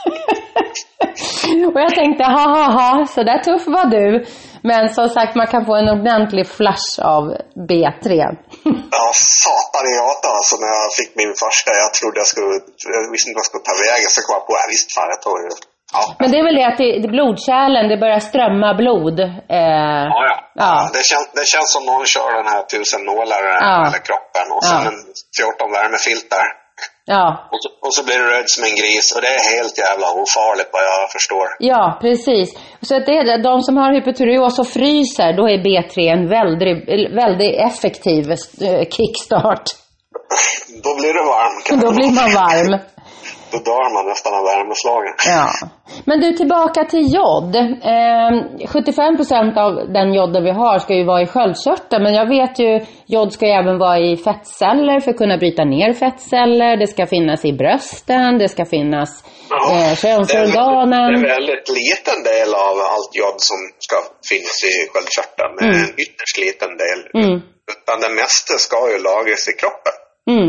Och jag tänkte, ha, ha, ha, så där tuff var du. Men som sagt, man kan få en ordentlig flash av B tre. Ja, satan i gata alltså när jag fick min första. Jag trodde jag skulle, jag visste inte vad jag skulle ta vägen. Så kom jag på, ja visst fan, jag tog det. Ja. Men det är väl det att det, det blodkärlen, det börjar strömma blod. Eh, ja, ja. ja. Det, känns, det känns som någon kör den här tusen nålar ja. Eller kroppen. Och sen ja. En fjorton värmefilter. Ja. Och så, och så blir det röd som en gris. Och det är helt jävla ofarligt vad jag förstår. Ja, precis. Så att det är de som har hypotyreos och fryser, då är B tre en väldigt, väldigt effektiv kickstart. Då blir det varm. Då blir man varm. Då dör man nästan av värmeslagen. Ja. Men du, tillbaka till jod. Eh, sjuttiofem procent av den jodden vi har ska ju vara i sköldkörteln. Men jag vet ju, jod ska ju även vara i fettceller för att kunna bryta ner fettceller. Det ska finnas i brösten, det ska finnas eh, könsorganen. Det är en väldigt liten del av allt jod som ska finnas i sköldkörteln. Men mm. en ytterst liten del. Mm. Utan det mesta ska ju lagras i kroppen. Mm.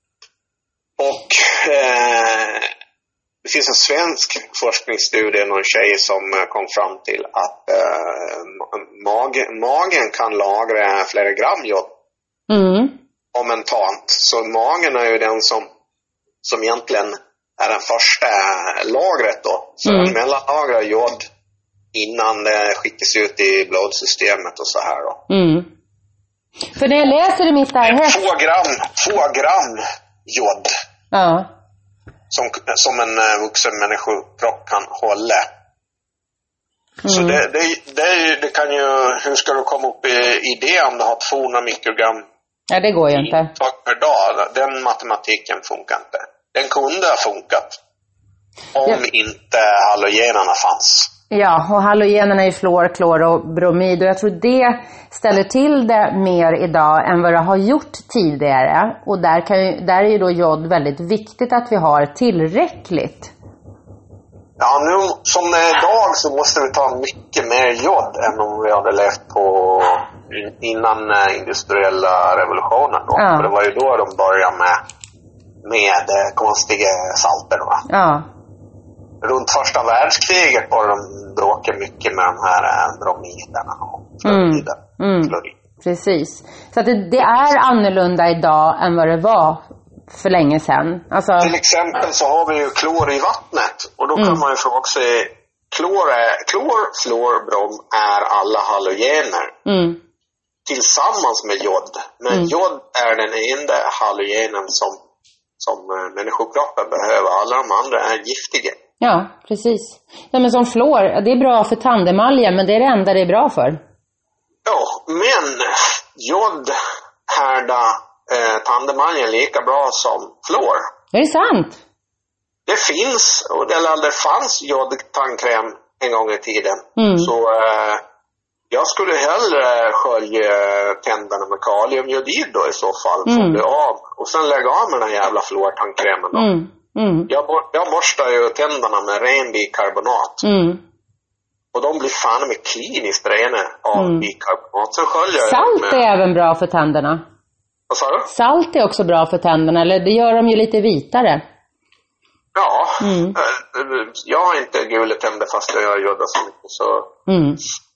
Och eh, det finns en svensk forskningsstudie, någon tjej som kom fram till att eh, mag, magen kan lagra flera gram jod mm. momentant. Så magen är ju den som, som egentligen är den första lagret då. Så mm. den mellanlagrar jod innan det skickas ut i blodsystemet och så här då. Mm. För när jag läser i mitt här häft... Två gram, två gram jod. Ja. Som, som en uh, vuxen människokropp kan hålla. Mm. Så det, det, det, det kan ju, hur ska du komma upp i, i det om du har tvåhundra mikrogram? Ja, det går ju inte. Per dag. Den matematiken funkar inte. Den kunde ha funkat om ja. Inte halogenerna fanns. Ja, och halogenerna är fluor, klor och bromid. Och jag tror det ställer till det mer idag än vad det har gjort tidigare. Och där, kan ju, där är ju då jod väldigt viktigt att vi har tillräckligt. Ja, nu som det är idag så måste vi ta mycket mer jod än om vi hade levt på innan industriella revolutionen. Då. Ja. För det var ju då de började med, med konstiga salter. Va? Ja. Runt första världskriget var de bråkade mycket med de här bromiderna och fluorider. Mm. Mm. Precis. Så att det, det är annorlunda idag än vad det var för länge sedan. Alltså... Till exempel så har vi ju klor i vattnet. Och då mm. kan man ju fråga sig, klor, är, klor, fluor, brom är alla halogener. Mm. Tillsammans med jod. Men mm. jod är den enda halogenen som, som människokroppen behöver. Alla de andra är giftiga. Ja, precis. Ja, men som fluor, det är bra för tandemaljen, men det är det enda det är bra för. Ja, men jod härdar eh, tandemaljen lika bra som fluor. Är det sant? Det finns, och det, det fanns jodtandkräm en gång i tiden. Mm. Så eh, jag skulle hellre skölja tänderna med kaliumjodid då i så fall. Mm. För att bli av. Och sen lägga av med den jävla fluortandkrämen då. Mm. Mm. Jag, jag borstar ju tänderna med ren bikarbonat. Mm. Och de blir fan med kliniskt rena av mm. bikarbonat. Sen sköljer Salt med... är även bra för tänderna. Vad sa du? Salt är också bra för tänderna, eller det gör de ju lite vitare. Ja, mm. jag har inte gula tänder fast jag joddar så mycket. Så. Mm.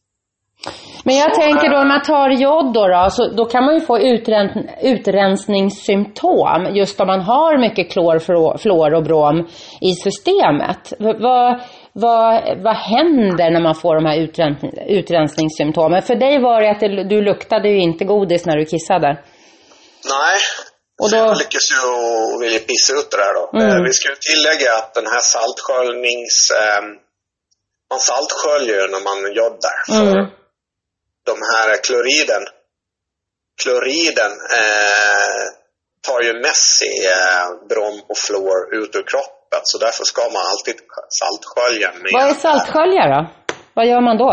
Men jag så, tänker då, om man tar jod då, då, så då kan man ju få utren, utrensningssymptom just om man har mycket klor, fluor och brom i systemet. Vad, vad, vad händer när man får de här utrens, utrensningssymptomen? För dig var det att det, du luktade ju inte godis när du kissade. Nej, och då... jag lyckas ju vilja pissa ut det där då. Mm. Vi ska ju tillägga att den här saltsköljnings... Eh, man saltsköljer när man joddar. För mm. de här kloriden, kloriden eh, tar ju med sig eh, brom och fluor ut ur kroppen. Så därför ska man alltid saltskölja. Med. Vad är saltskölja då? Vad gör man då?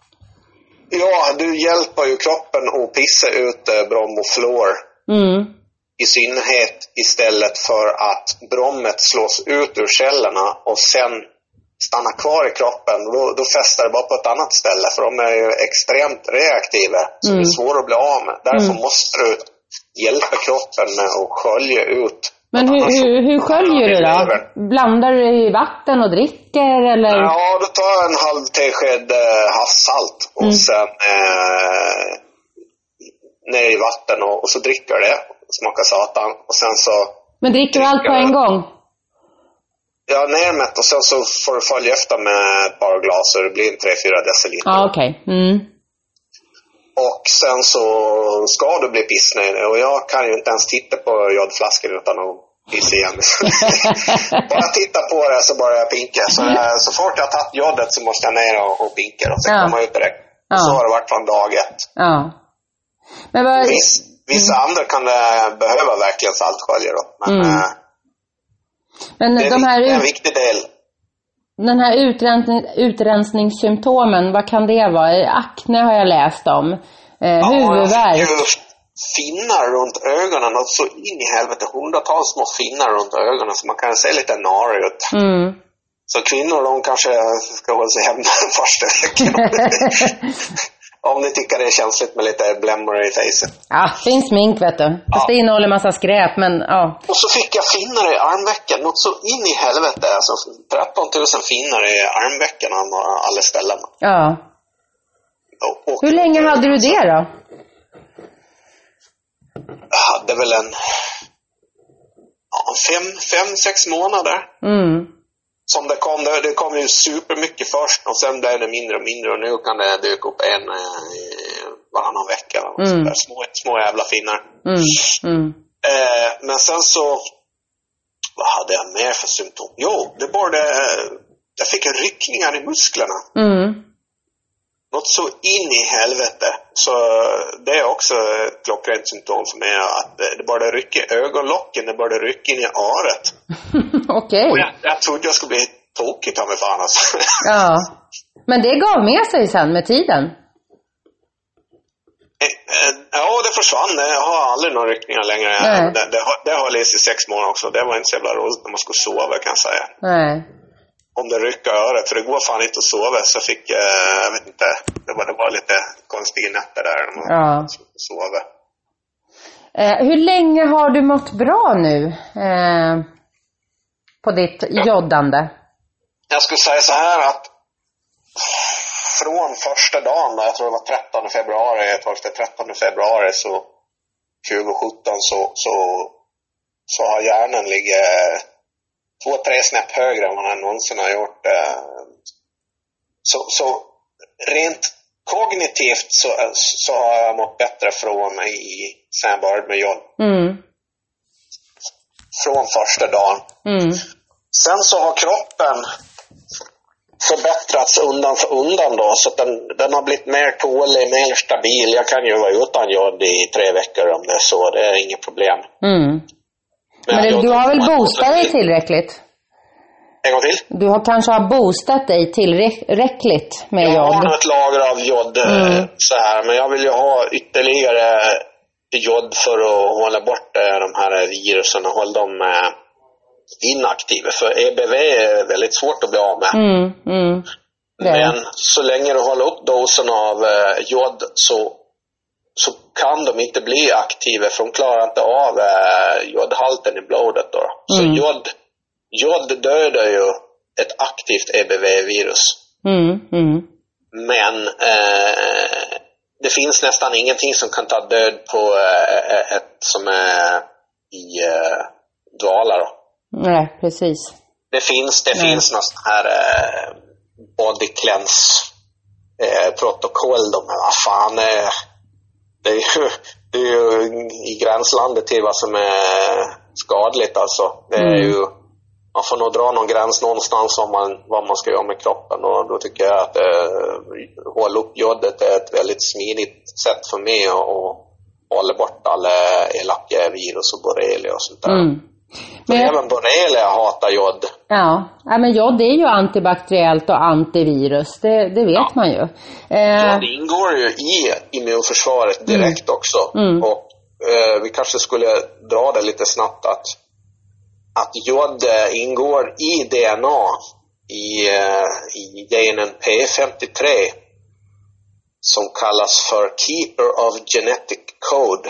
Ja, du hjälper ju kroppen att pissa ut eh, brom och fluor. Mm. I synnerhet istället för att brommet slås ut ur cellerna och sen stannar kvar i kroppen. Då, då fäster det bara på ett annat ställe, för de är ju extremt reaktiva. Så mm. det är svårt att bli av med. Därför mm. måste du hjälpa kroppen med att skölja ut. Men hur, hur, hur sköljer du då? Blandar du i vatten och dricker eller? Ja, då tar jag en halv tesked eh, havssalt och mm. sen eh, ner i vatten och, och så dricker det. Smakar satan. Och sen så... Men dricker du allt på en gång? Ja, nermätt och sen så får du följa efter med ett par glas och det blir en tre fyra deciliter. Ja, okej. Okay. Mm. Och sen så ska du bli pissnödig och jag kan ju inte ens titta på jodflaskor utan att pissa igen. Bara titta på det så börjar jag pinka. Så, så fort jag har tagit jodet så måste jag ner och, och pinka och sen ja. kommer jag ut direkt. Ja. Så har det varit från dag ett. Ja. Men vad... Viss, vissa mm. andra kan det behöva verkligen saltskölja då. Men... Mm. Äh, Men det är, de här, det är en viktig del. Den här utrensning, utrensningssymptomen, vad kan det vara? Akne har jag läst om. Eh, ja, huvudvärk. Jag fick ju finnar runt ögonen och så in i helvete. Hundratals små finnar runt ögonen så man kan se lite narig ut. Mm. Så kvinnor, de kanske ska hålla sig hemma den första veckan. Om ni tycker det är känsligt med lite blämmor i fejset. Ja, finns smink vet du. Fast ja. Det innehåller massa skräp, men ja. Och så fick jag finnar i armvecken. Något så in i helvete. Alltså tretton tusen finnar i armvecken av alla ställen. Ja. Och, och, hur länge och, hade du det då? Jag hade väl en ja, fem, fem, sex månader. Mm. Som det kom, det, det kom ju supermycket först och sen blev det mindre och mindre och nu kan det dyka upp en eh, varannan vecka. Mm. Där, små, små jävla finnar. Mm. Mm. Eh, men sen så, vad hade jag mer för symptom? Jo, det var det, jag fick ryckningar i musklerna. Mm. Något så in i helvete. Så det är också ett klockrent symptom för mig att det började rycka i ögonlocken, det började rycka in i örat. Okej. Okay. Jag, jag trodde jag skulle bli tokigt av mig fan alltså. Ja. Men det gav med sig sen med tiden? Ja, det försvann. Jag har aldrig några ryckningar längre. Det, det, det har jag läst i sex månader också. Det var inte så jävla roligt när man skulle sova kan jag säga. Nej. Om det rycker örat, för det går fan inte att sova. Så fick jag, jag vet inte, det var, det var lite konstiga nätter där när man ja. sova. Eh, hur länge har du mått bra nu eh, på ditt ja. joddande? Jag skulle säga så här att från första dagen, jag tror det var trettonde februari, tolfte trettonde februari så tjugo sjutton så, så, så har hjärnan ligger två, tre snäpp högre än vad han någonsin har gjort. Så, så rent kognitivt så, så har jag mått bättre från mig i sen jag började med jobb. Mm. Från första dagen. Mm. Sen så har kroppen förbättrats undan för undan då. Så att den, den har blivit mer tålig, mer stabil. Jag kan ju vara utan jobb i tre veckor om det är så. Det är inget problem. Mm. Men, Men du har väl boostat dig tillräckligt? En gång till? Du har kanske har boostat dig tillräckligt med jag jod. Jag har ett lager av jod mm. så här. Men jag vill ju ha ytterligare jod för att hålla bort de här virusen och hålla dem inaktiva. För E B V är väldigt svårt att bli av med. Mm. Mm. Men så länge du håller upp dosen av jod så, så kan de inte bli aktiva för de klarar inte av eh, jodhalten i blodet då. Så mm. jod, jod dödar ju ett aktivt E B V-virus. Mm. Mm. Men eh, det finns nästan ingenting som kan ta död på eh, ett som är i eh, dvala då. Nej, precis. Det finns, det Nej. finns något här eh, body cleanse eh, protokoll då, men vad fan eh, det är ju, det är ju i gränslandet till vad som är skadligt alltså. Det är mm. ju, man får nog dra någon gräns någonstans om man, vad man ska göra med kroppen, och då tycker jag att eh, hålla upp jodet är ett väldigt smidigt sätt för mig att hålla bort alla elaka virus och borrelia och sånt där. Mm. Men jag... även borrelia hatar jod. Ja. ja, men jod är ju antibakteriellt och antivirus, det, det vet ja. man ju. Eh... Ja, det ingår ju i immunförsvaret direkt mm. också. Mm. Och eh, vi kanske skulle dra det lite snabbt att att jod ingår i D N A i, uh, i genen P femtiotre som kallas för Keeper of Genetic Code.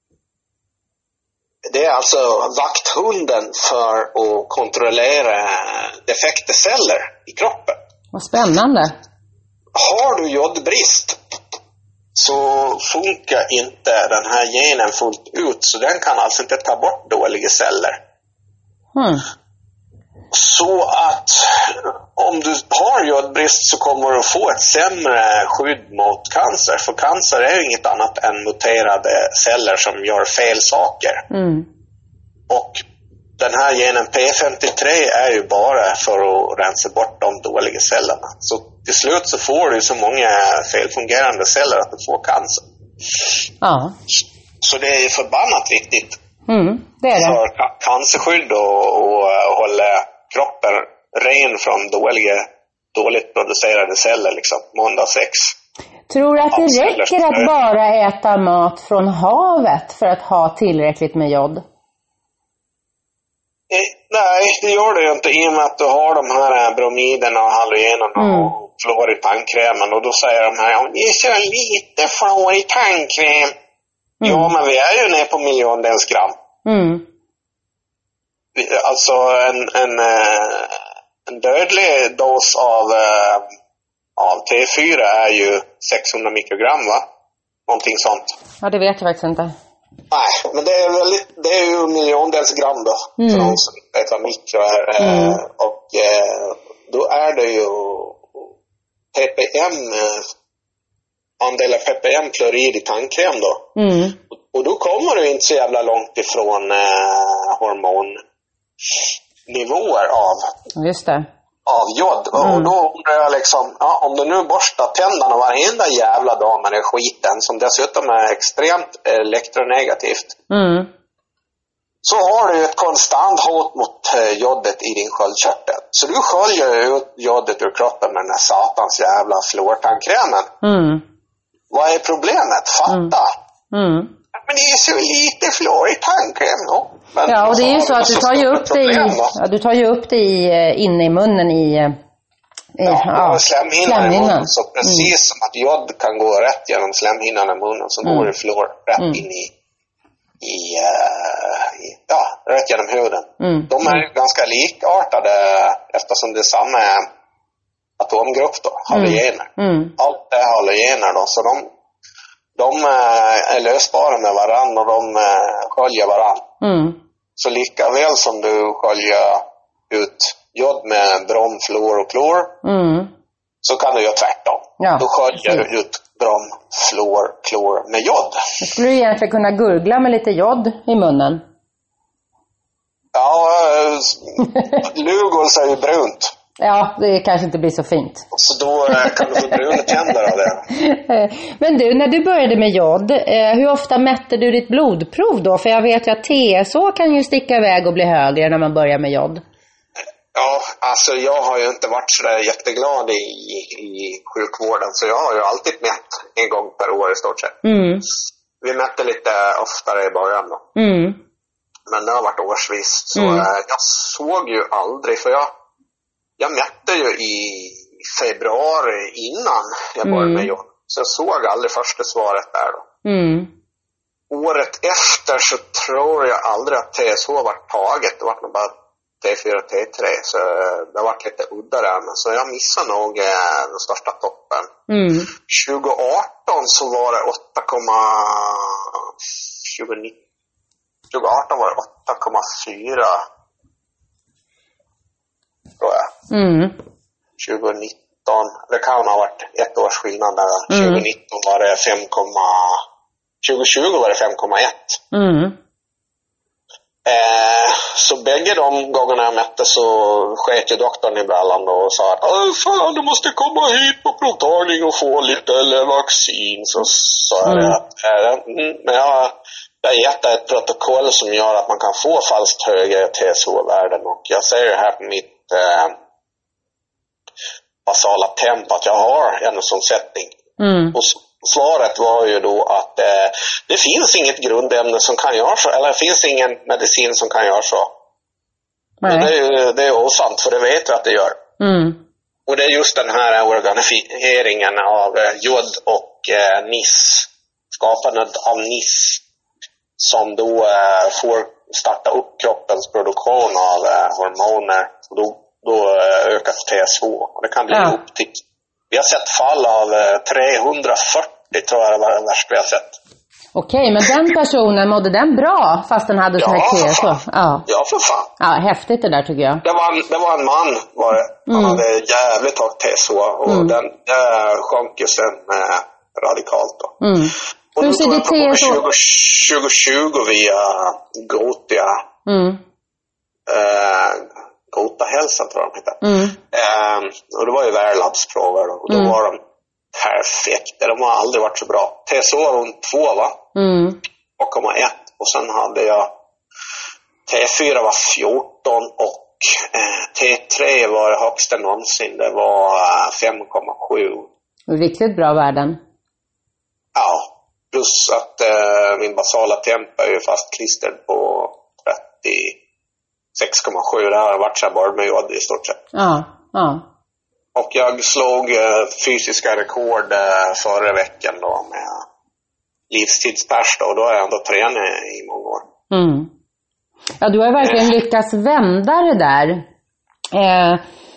Det är alltså vakthunden för att kontrollera defekta celler i kroppen. Vad spännande. Har du jodbrist så funkar inte den här genen fullt ut, så den kan alltså inte ta bort dåliga celler. Hmm. Så att om du har jodbrist så kommer du få ett sämre skydd mot cancer. För cancer är ju inget annat än muterade celler som gör fel saker. Mm. Och den här genen P femtiotre är ju bara för att rensa bort de dåliga cellerna. Så till slut så får du så många felfungerande celler att du får cancer. Ja. Så det är ju förbannat viktigt. Mm, det är det. För cancerskydd och, och, och hålla kroppen ren från dåliga, dåligt producerade celler liksom, måndag sex. Tror du att det ja, räcker att bara äta mat från havet för att ha tillräckligt med jod? Eh, nej, det gör det ju inte i och med att du har de här bromiderna och halogenerna mm. och fluor i tandkrämen, och då säger de här, det är så lite fluor i tandkräm. Mm. Ja, men vi är ju nere på miljondels gram. Mm. Alltså en, en, en dödlig dos av, av T fyra är ju sexhundra mikrogram, va? Någonting sånt. Ja, det vet jag faktiskt inte. Nej, men det är, väldigt, det är ju miljondels gram då. Mm. För de som vet vad mikro är. Mm. Och då är det ju P P M... andel P P M-klorid i tandkräm då. Mm. Och då kommer du inte så jävla långt ifrån eh, hormonnivåer av, Just det. av jod. Mm. Och då undrar jag liksom, ja, om du nu borstar tänderna varenda jävla dag med den skiten, som dessutom är extremt elektronegativt, mm. så har du ett konstant hot mot eh, jodet i din sköldkörtel. Så du sköljer ut jodet ur kroppen med den här satans jävla fluortandkrämen. Mm. Vad är problemet? Fatta. Mm. Mm. Men det är så lite fluor i tandkräm. Ja, men ja, och det är ju så att du tar ju upp det i, ja, du tar ju upp det i, inne i munnen i, i ja, ja, slemhinnan, slemhinnan i munnen. Så precis mm. som att jod kan gå rätt genom slemhinnan i munnen, så mm. går det fluor rätt mm. in i, i, uh, i ja, rätt genom huden. Mm. De är ju ganska likartade eftersom det är samma atomgrupp då, halogener. Mm. Mm. Allt är halogener då, så de, de är lösbara med varann och de sköljer varann. Mm. Så lika väl som du sköljer ut jod med brom, fluor och klor, mm. så kan du göra tvärtom. Ja, då sköljer du ut brom, fluor, klor med jod. Du skulle egentligen kunna gurgla med lite jod i munnen. Ja, Lugos är ju brunt. Ja, det kanske inte blir så fint. Så då kan du få bruna tänder av det. Men du, när du började med jod, hur ofta mätte du ditt blodprov då? För jag vet ju att T S H kan ju sticka iväg och bli högre när man börjar med jod. Ja, alltså jag har ju inte varit så där jätteglad i, i sjukvården, så jag har ju alltid mätt en gång per år i stort sett. Mm. Vi mätte lite oftare i början då. Mm. Men det har varit årsvis, så mm. jag såg ju aldrig, för jag Jag mätte ju i februari innan jag började mm. med jod. Så jag såg aldrig första svaret där då. Mm. året efter så tror jag aldrig att T S H var taget. Det var nog bara T fyra och T tre, så det var lite udda där. Men så jag missade nog eh, den största toppen. Mm. tjugo arton så var det åtta komma fyra tror jag. Mm. tjugo nitton, det kan ha varit ett års skillnad där. Mm. tjugo nitton var det fem, tjugo tjugo var det fem komma ett. Mm. Eh, så bägge de gångerna jag mätte så sket ju doktorn i brallan och sa att fan, du måste komma hit på provtagning och få lite eller vaccin. Så sa jag mm. att eh, men jag, jag gett ett protokoll som gör att man kan få falskt högre T S H-värden, och jag säger här på mitt eh, basala temp att jag har en sån sättning. Mm. Och svaret var ju då att eh, det finns inget grundämne som kan göra så, eller det finns ingen medicin som kan göra så. Men det är ju det är osant, för det vet vi att det gör. Mm. Och det är just den här organifieringen av eh, jod och eh, N I S, skapandet av N I S, som då eh, får starta upp kroppens produktion av eh, hormoner, och då, då eh, ökar T S H, och det kan bli ja. upp till. Vi har sett fall av eh, trehundrafyrtio, tror jag det var det värsta vi har sett. Okej, men den personen mådde den bra fast den hade så ja, högt T S H? Ja, ja, för fan. Ja, häftigt det där tycker jag. Det var en, det var en man, var det. Han mm. hade jävligt högt T S H, och mm. den äh, sjönk ju sen äh, radikalt då. Mm. Och hur ser det T S H? tjugo tjugo via Gotia. Mm. Äh, Gota hälsa tror jag de heter. Mm. Äh, och det var ju värlabsprover, och då mm. var de perfekta. De har aldrig varit så bra. T S H var runt två, va? Mm. två komma ett. Och sen hade jag T fyra var fjorton, och eh, T tre var det högsta någonsin. Det var eh, fem komma sju. Riktigt bra värden. Ja, plus att eh, min basala temp är ju fastklistrad på trettiosex komma sju. Det har varit så bara med jod i stort sett. Ja, ja. Och jag slog eh, fysiska rekord eh, förra veckan då med livstidspers då, och då har jag ändå tränat i många år. Mm. Ja, du har verkligen lyckats vända det där. Eh,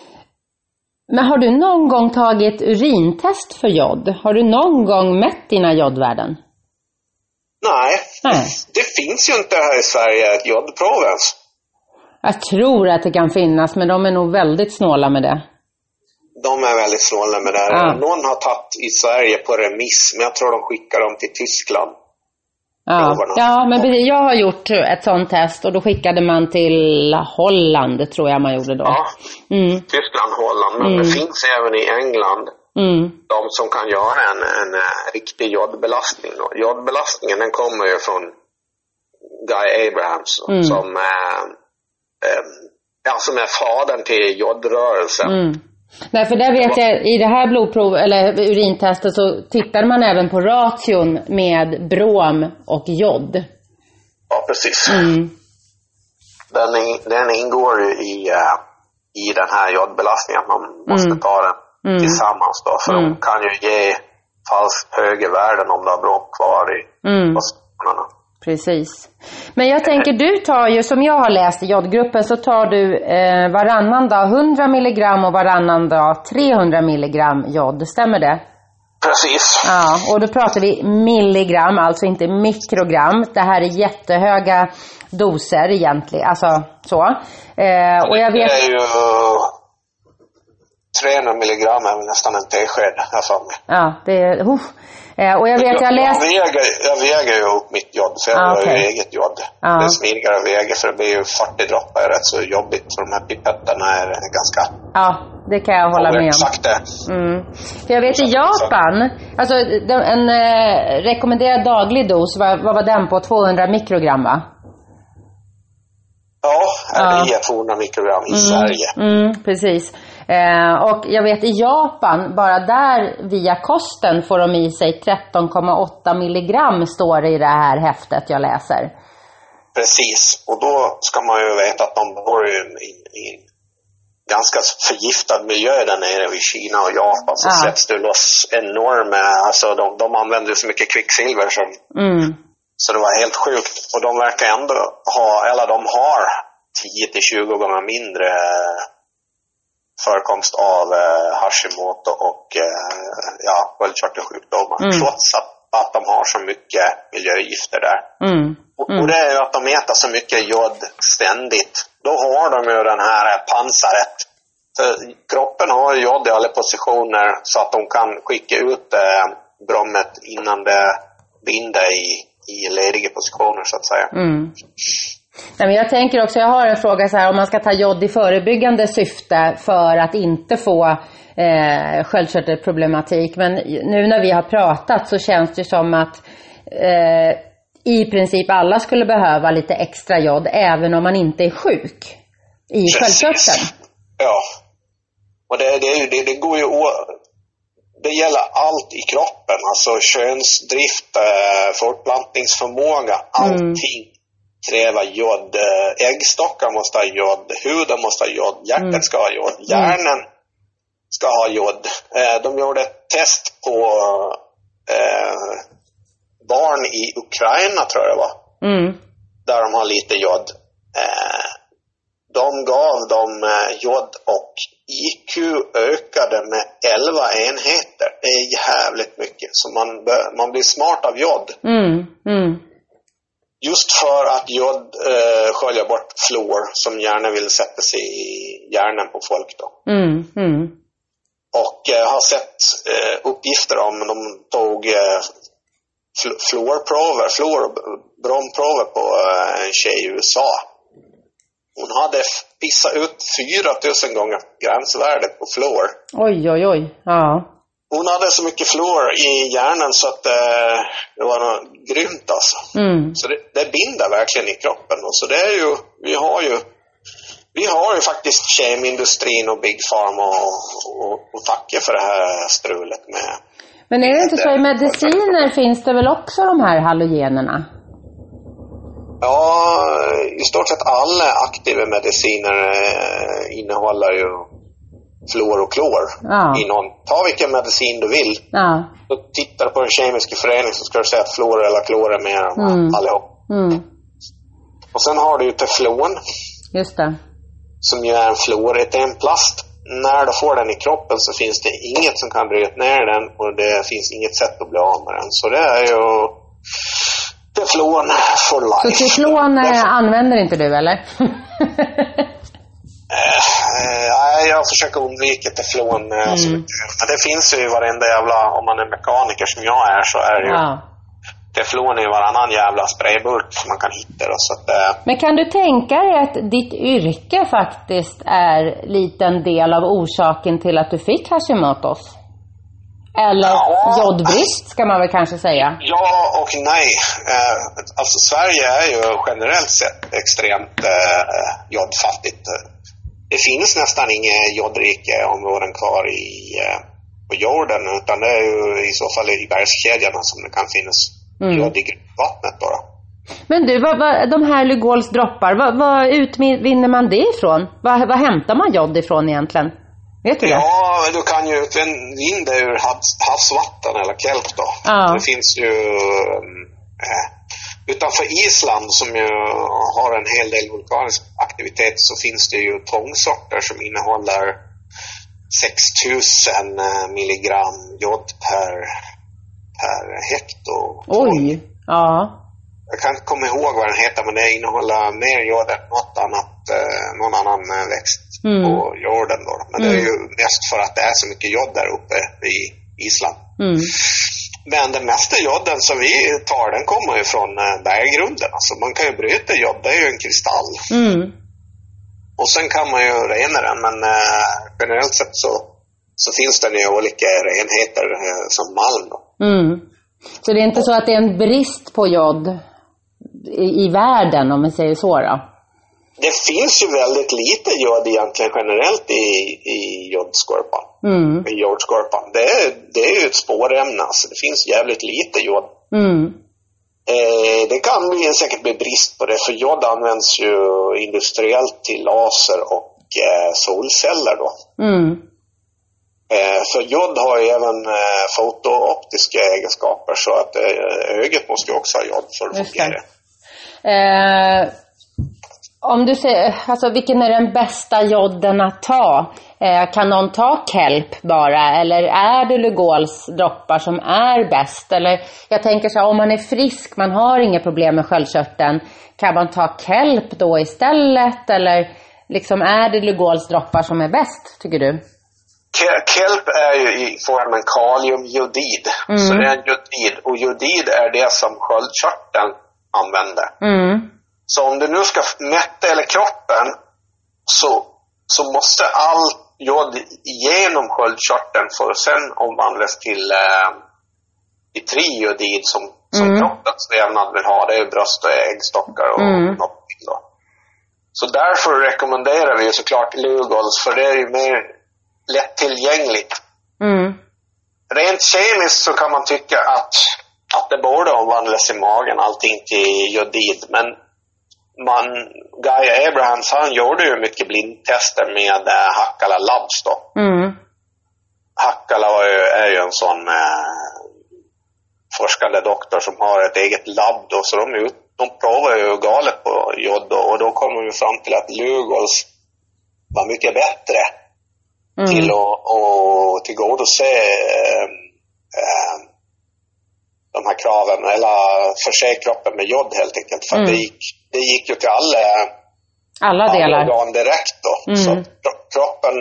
men har du någon gång tagit urintest för jod? Har du någon gång mätt dina jodvärden? Nej, Nej. Det finns ju inte här i Sverige ett jodprov ens. Jag tror att det kan finnas, men de är nog väldigt snåla med det. De är väldigt snåla med det. Ja. Någon har tagit i Sverige på remiss, men jag tror de skickar dem till Tyskland. Ja, ja men precis, jag har gjort ett sånt test, och då skickade man till Holland, tror jag man gjorde då. Ja, mm. Tyskland, Holland, men mm. det finns även i England mm. de som kan göra en, en, en riktig jodbelastning. Då. Jodbelastningen den kommer ju från Guy Abrahams mm. som, äh, äh, ja, som är fadern till jodrörelsen. Mm. Nej, för där vet jag, i det här blodprov eller urintestet så tittar man även på ration med brom och jod. Ja, precis. Mm. Den, den ingår ju i, uh, i den här jodbelastningen. Man måste mm. ta den mm. tillsammans då, för mm. de kan ju ge falskt högre värden om du har brom kvar i mm. positionerna. Precis. Men jag tänker, du tar ju, som jag har läst i jodgruppen, så tar du eh, varannan dag hundra milligram och varannan dag trehundra milligram jod. Stämmer det? Precis. Ja, och då pratar vi milligram, alltså inte mikrogram. Det här är jättehöga doser egentligen, alltså så. Eh, och jag vet... Det är ju trehundra milligram är nästan en tesked här för mig. Ja, det är... Uh. Och jag vet, jag läst... Jag väger, jag väger ju upp mitt jod, för jag ah, okay. har ju eget jod. Ah. Det är smidigare att väga, för det blir ju fyrtio droppar, är rätt så jobbigt. För de här pipetterna är ganska... Ja, det kan jag hålla med om. Exakt det. Mm. För jag vet i Japan, alltså en eh, rekommenderad daglig dos, vad, vad var den på? tvåhundra mikrogram, va? Ja, det är tvåhundra mikrogram i mm. Sverige. Mm, precis. Eh, och jag vet i Japan, bara där via kosten får de i sig tretton komma åtta milligram, står det i det här häftet jag läser. Precis, och då ska man ju veta att de bor i en, i en ganska förgiftad miljö där nere i Kina och Japan, så ja. släpps det loss enorma, alltså de, de använder så mycket kvicksilver som, mm. Så det var helt sjukt. Och de verkar ändå ha, eller de har tio till tjugo gånger mindre förekomst av eh, Hashimoto och eh, ja, sköldkörtelsjukdomar. Mm. Trots att, att de har så mycket miljögifter där. Mm. Mm. Och, och det är ju att de äter så mycket jod ständigt. Då har de ju den här pansaret. För kroppen har jod i alla positioner så att de kan skicka ut eh, brommet innan det binder i, i lediga positioner så att säga. Mm. Nej, men jag tänker också, jag har en fråga så här, om man ska ta jod i förebyggande syfte för att inte få eh, sköldkörtelproblematik. Men nu när vi har pratat så känns det som att eh, i princip alla skulle behöva lite extra jod även om man inte är sjuk i sköldkörteln. Ja, och det, det, det, det går ju å- det gäller allt i kroppen, alltså könsdrift, eh, fortplantningsförmåga, allting. Mm. Kräva jod. Äggstockar måste ha jod. Huden måste ha jod. Hjärtat mm. ska ha jod. Hjärnan mm. ska ha jod. De gjorde ett test på eh, barn i Ukraina, tror jag det var. Mm. Där de har lite jod. Eh, de gav dem eh, jod och I Q ökade med elva enheter. Det är jävligt mycket. Så man, man blir smart av jod. Mm. Mm. Just för att jod eh, sköljer bort fluor som gärna vill sätta sig i hjärnan på folk då. Mm, mm. Och jag eh, har sett eh, uppgifter om de tog eh, fl- fluorprover, fluorbromprover på eh, en tjej i U S A. Hon hade pissat ut fyra tusen gånger gränsvärdet på fluor. Oj, oj, oj. Ja. Hon hade så mycket fluor i hjärnan så att eh, det var något grymt alltså. Mm. Så det, det binder verkligen i kroppen. Och så det är ju, vi har ju, vi har ju faktiskt kemindustrin och Big Pharma och, och, och tacka för det här strulet med. Men är det inte så i mediciner finns det väl också de här halogenerna? Ja, i stort sett alla aktiva mediciner eh, innehåller ju fluor och klor ja. I någon. Ta vilken medicin du vill. Ja. Då tittar du på den kemiska föreningen så ska du säga att fluor eller klor är med mm. allihop. Mm. Och sen har du ju teflon. Just det. Som ju är en fluoretenplast. När du får den i kroppen så finns det inget som kan bryta ner den och det finns inget sätt att bli av med den. Så det är ju teflon for life. Så teflon äh, använder inte du eller? Nej, jag försöker undvika teflon. Mm. Alltså, men det finns ju i varenda jävla, om man är mekaniker som jag är så är det ju ja. Teflon i varannan jävla sprayburk som man kan hitta. Då, så att, äh... Men kan du tänka dig att ditt yrke faktiskt är liten del av orsaken till att du fick Hashimoto's? Eller ja. Jodbrist ska man väl kanske säga? Ja och nej. Eh, alltså Sverige är ju generellt sett extremt eh, jodfattigt. Det finns nästan inga jodrika områden kvar i, eh, på jorden, utan det är ju i så fall i bergskedjorna som det kan finnas mm. jod i vattnet bara. Men du, vad, vad, de här Lygols droppar, vad, vad utvinner man det ifrån? Vad, vad hämtar man jod ifrån egentligen? Vet du det? Ja, du kan ju utvinna det ur havs, havsvatten eller kelp då. Ja. Det finns ju äh, utanför Island som ju har en hel del vulkanisk aktivitet så finns det ju tångsorter som innehåller sex tusen milligram jod per, per hekto. Oj, ja. Jag kan inte komma ihåg vad den heter, men det innehåller mer jod än något annat, eh, någon annan växt mm. på jorden då. Men mm. det är ju mest för att det är så mycket jod där uppe i Island. Mm. Men den mesta joden som vi tar, den kommer ju från berggrunden. Alltså man kan ju bryta jod, det är ju en kristall. Mm. Och sen kan man ju rena den, men eh, generellt sett så, så finns det ju olika renheter eh, som malm då. Mm. Så det är inte så att det är en brist på jod i, i världen, om man säger så då? Det finns ju väldigt lite jod egentligen generellt i, i jodskorpan. Mm. I jordskorpan. Det är, det är ju ett spårämne, alltså det finns jävligt lite jod. Mm. Eh, det kan bli, säkert bli brist på det, för jod används ju industriellt till laser och eh, solceller då. Mm. Eh, så jod har ju även eh, fotooptiska egenskaper, så att eh, ögat måste ju också ha jod för att fungera. Eh, om du säger, alltså vilken är den bästa jodden att ta? Eh, kan någon ta kelp bara? Eller är det Lugols droppar som är bäst? Eller jag tänker så här, om man är frisk, man har inga problem med sköldkörteln, kan man ta kelp då istället? Eller liksom, är det Lugols droppar som är bäst, tycker du? Kelp är ju i formen kaliumjodid. Mm. Så det är en jodid. Och jodid är det som sköldkörteln använder. Mm. Så om du nu ska mätta eller kroppen, så, så måste all jod genom sköldkörteln för att sen omvandlas till eh, i triodid som, som mm. kroppens vävnad vill ha. Det är bröst och äggstockar och mm. något då. Så därför rekommenderar vi ju såklart Lugols, för det är ju mer lättillgängligt. Mm. Rent kemiskt så kan man tycka att, att det borde omvandlas i magen allting till jodid, men man, Guy Abrahams, han gjorde ju mycket blindtester med äh, Hakkala Labs då. Mm. Hakkala är ju, är ju en sån äh, forskande doktor som har ett eget labb då, så de, de provar ju galet på jod då, och då kommer vi fram till att Lugols var mycket bättre mm. till att och tillgodose äh, äh, de här kraven, eller förse kroppen med jod helt enkelt, för mm. det gick Det gick ju till alla, alla delar organ direkt då. Mm. Så kroppen,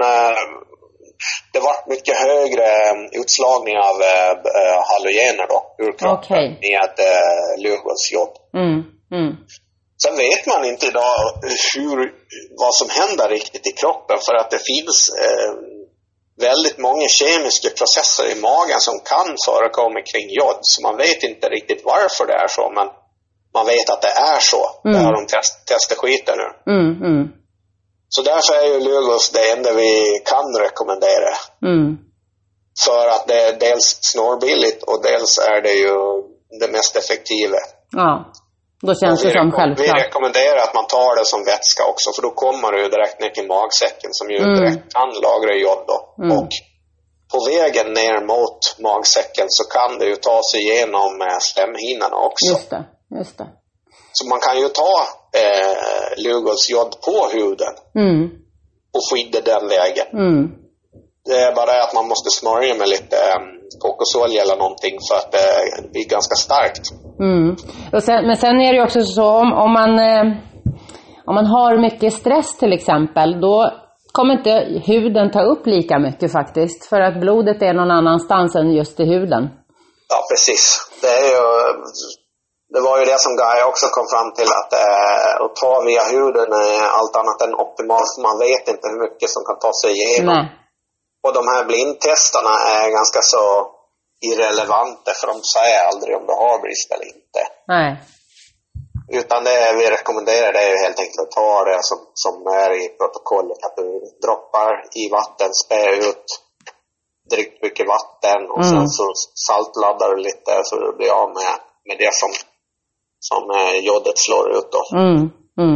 det var mycket högre utslagning av äh, halogener då ur kroppen okay. med äh, Lugols jod. Mm. Mm. Sen vet man inte idag hur, vad som händer riktigt i kroppen, för att det finns äh, väldigt många kemiska processer i magen som kan förekomma kring jod, så man vet inte riktigt varför det är så, men man vet att det är så. Mm. Det har de test, testat skiten nu. Mm, mm. Så därför är ju Lugols det enda vi kan rekommendera. Mm. För att det är dels snorbilligt och dels är det ju det mest effektiva. Ja, då känns det som självklart. Vi rekommenderar att man tar det som vätska också, för då kommer det ju direkt ner till magsäcken som ju mm. direkt kan lagra jod då. Mm. Och på vägen ner mot magsäcken så kan det ju ta sig igenom slemhinnorna också. Just det. Just det. Så man kan ju ta eh, Lugols jod på huden mm. och skydda den vägen. Mm. Det är bara att man måste smörja med lite eh, kokosolja eller någonting för att det eh, blir ganska starkt. Mm. Och sen, men sen är det ju också så om, om, man, eh, om man har mycket stress till exempel, då kommer inte huden ta upp lika mycket faktiskt, för att blodet är någon annanstans än just i huden. Ja, precis. Det är ju... Det var ju det som Guy också kom fram till, att eh, att ta via huden är allt annat än optimalt. Man vet inte hur mycket som kan ta sig igenom. Nej. Och de här blindtesterna är ganska så irrelevanta, för de säger aldrig om du har brist eller inte. Nej. Utan det vi rekommenderar det är ju helt enkelt att ta det som, som är i protokollet. Att du droppar i vatten, spä ut drygt mycket vatten och mm. sen så saltladdar du lite så du blir av med, med det som som eh, jodet slår ut då. Mm, mm.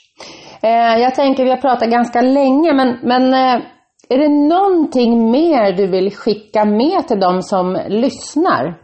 Eh, jag tänker vi har pratat ganska länge, men, men eh, är det någonting mer du vill skicka med till de som lyssnar?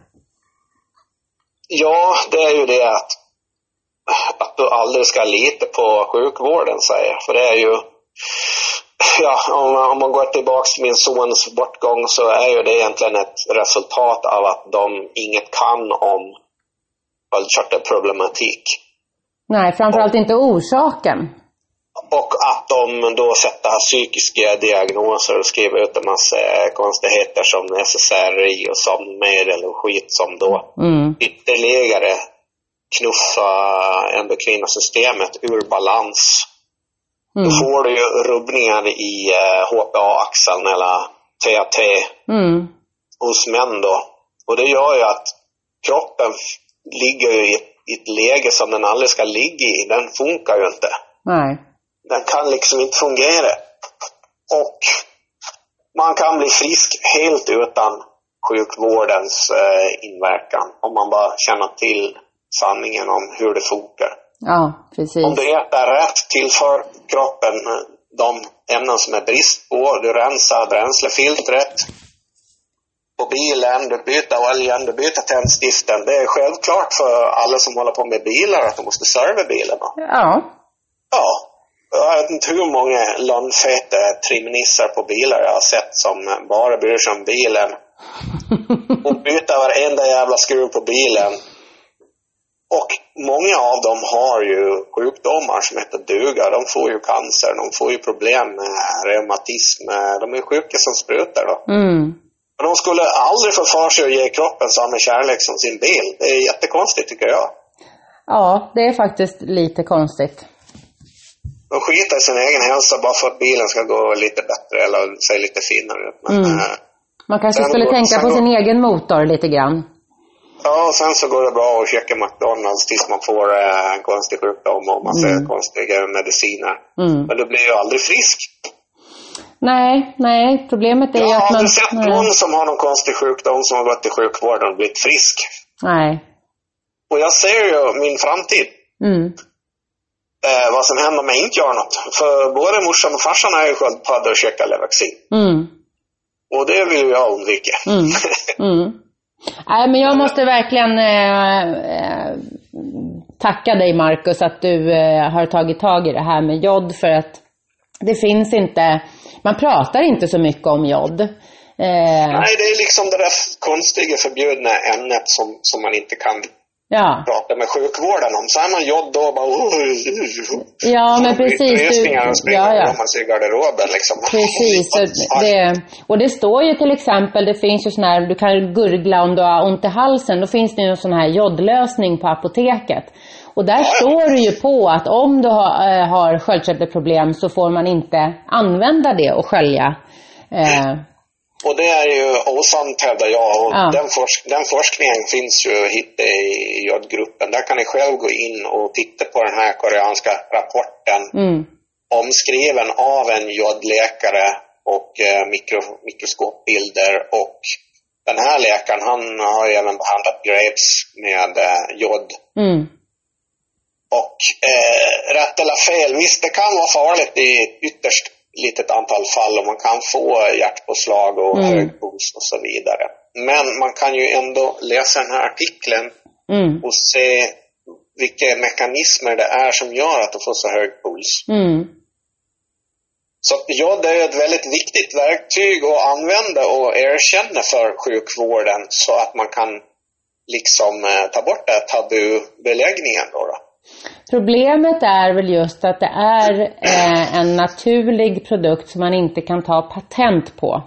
Ja, det är ju det att, att du aldrig ska lita på sjukvården, säger. För det är ju, ja, om, om man går tillbaka till min sons bortgång, så är ju det egentligen ett resultat av att de inget kan om sköldkörtelproblematik. Nej, framförallt och, inte orsaken. Och att de då sätter psykiska diagnoser och skriver ut en massa konstigheter som S S R I och sömnmedel och skit som då mm. ytterligare knuffar endokrina systemet ur balans. Mm. Då får du ju rubbningar i H P A-axeln eller T A T mm. hos män då. Och det gör ju att kroppen ligger ju i ett, i ett läge som den aldrig ska ligga i. Den funkar ju inte. Nej. Den kan liksom inte fungera. Och man kan bli frisk helt utan sjukvårdens eh, inverkan. Om man bara känner till sanningen om hur det funkar. Ja, precis. Om du äter rätt, tillför kroppen de ämnen som är brist på. Du rensar bränslefiltret. på bilen, du byter oljan, du byter tändstiften. Det är självklart för alla som håller på med bilar att de måste serva bilarna. Ja. Ja. Jag vet inte hur många långfeta trimnissar på bilar jag har sett som bara bryr sig om bilen. Och byter varenda jävla skruv på bilen. Och många av dem har ju sjukdomar som heter duga. De får ju cancer, de får ju problem med reumatism. De är sjuka som sprutar då. Mm. Och de skulle aldrig få för sig att ge kroppen samma kärlek som sin bil. Det är jättekonstigt tycker jag. Ja, det är faktiskt lite konstigt. De skiter i sin egen hälsa bara för att bilen ska gå lite bättre eller se lite finare ut. Men, mm. äh, Man kanske skulle går, tänka på går, sin egen motor lite grann. Ja, och sen så går det bra att käka McDonalds tills man får äh, en konstig sjukdom och massa mm. konstiga mediciner. Mm. Men du blir ju aldrig frisk. Nej, nej. Problemet är ju att man... Jag har aldrig sett nej. någon som har någon konstig sjukdom som har gått till sjukvården och blivit frisk. Nej. Och jag ser ju min framtid. Mm. Eh, vad som händer om jag inte gör något. För både morsan och farsan är ju sköldpadda och käkar vaccin. Mm. Och det vill jag undvika. Mm. Mm. Nej, men jag måste verkligen eh, eh, tacka dig Marcus att du eh, har tagit tag i det här med jod, för att det finns inte, man pratar inte så mycket om jod. Eh, Nej, det är liksom det där konstiga förbjudna ämnet som, som man inte kan ja. prata med sjukvården om. Så är man jod då bara... Uh, uh, ja, men precis. Rösningar och springer ja, ja. om man ser garderoben liksom. Precis. det, och det står ju till exempel, det finns ju sån här, du kan gurgla om du har ont i halsen. Då finns det ju en sån här jodlösning på apoteket. Och där ja, står det ju på att om du har, äh, har sköldkörtelproblem så får man inte använda det och skölja. Eh, Och det är ju osant hävdar jag. Och ja. den, forsk- den forskningen finns ju hitta i jodgruppen. Där kan ni själv gå in och titta på den här koreanska rapporten. Mm. Omskriven av en jodläkare och eh, mikro- mikroskopbilder. Och den här läkaren, han har ju även behandlat Graves med eh, jod. Mm. Och eh, rätt eller fel, visst det kan vara farligt i ytterst litet antal fall och man kan få hjärtpåslag och mm. hög puls och så vidare. Men man kan ju ändå läsa den här artikeln mm. och se vilka mekanismer det är som gör att du får så hög puls. Mm. Så ja, det är ett väldigt viktigt verktyg att använda och erkänna för sjukvården så att man kan liksom eh, ta bort det tabubeläggningen då då. Problemet är väl just att det är eh, en naturlig produkt som man inte kan ta patent på.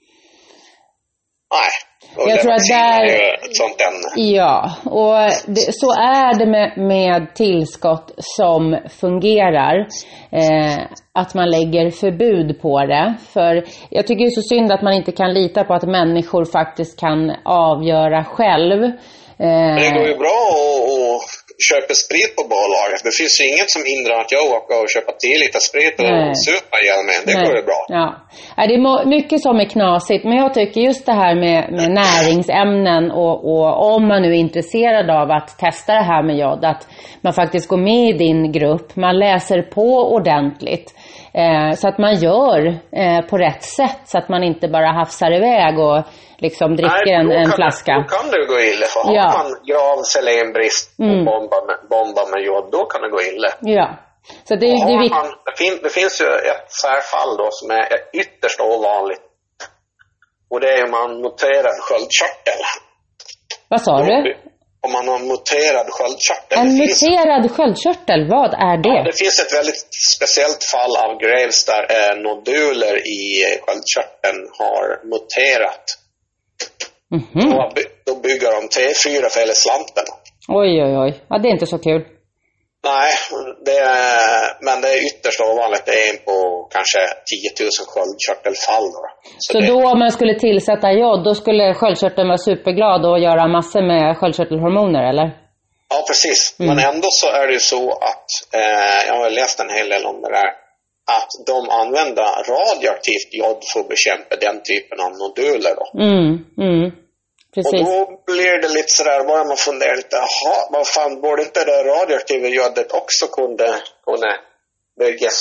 Nej, och jag tror att där, är ju ett sånt ämne. Ja, och det, så är det med, med tillskott som fungerar. Eh, att man lägger förbud på det. För jag tycker det är så synd att man inte kan lita på att människor faktiskt kan avgöra själv. Eh, det går ju bra att köpa sprit på bolaget. Det finns ju inget som hindrar att jag åker och köper tio liter sprit och Nej. supa ihjäl med. Det Nej. går ju bra. Ja. Det är mycket som är knasigt. Men jag tycker just det här med, med näringsämnen och, och om man nu är intresserad av att testa det här med jod, att man faktiskt går med i din grupp. Man läser på ordentligt. Eh, så att man gör eh, på rätt sätt. Så att man inte bara hafsar iväg och liksom dricker Nej, en, en kan, flaska. Då kan det gå illa. För har ja. man grav selenbrist och mm. bomba med, bomba med jod, då kan det gå illa. Ja. Så det, det, det, man, det, fin, det finns ju ett särfall då som är ytterst ovanligt. Och det är om man muterar sköldkörtel. Vad sa då, du? Om man har muterad sköldkörtel. En muterad finns, sköldkörtel, vad är det? Ja, det finns ett väldigt speciellt fall av Graves där eh, noduler i sköldkörteln har muterat. Mm-hmm. Då, då bygger de T fyra för hela slanten. Oj, oj, oj. Ja, det är inte så kul. Nej, det är, men det är ytterst ovanligt. Det är en på kanske tio tusen sköldkörtelfall. Då. Så, så det, då om man skulle tillsätta jod, då skulle sköldkörteln vara superglad och göra massor med sköldkörtelhormoner, eller? Ja, precis. Mm. Men ändå så är det ju så att, eh, jag har läst en hel del om det där, att de använder radioaktivt jod för att bekämpa den typen av noduler då. Mm, mm. Precis. Och då blir det lite sådär, bara man funderar lite, jaha, vad fan, borde inte det radioaktiva jodet också kunde, kunde byggas,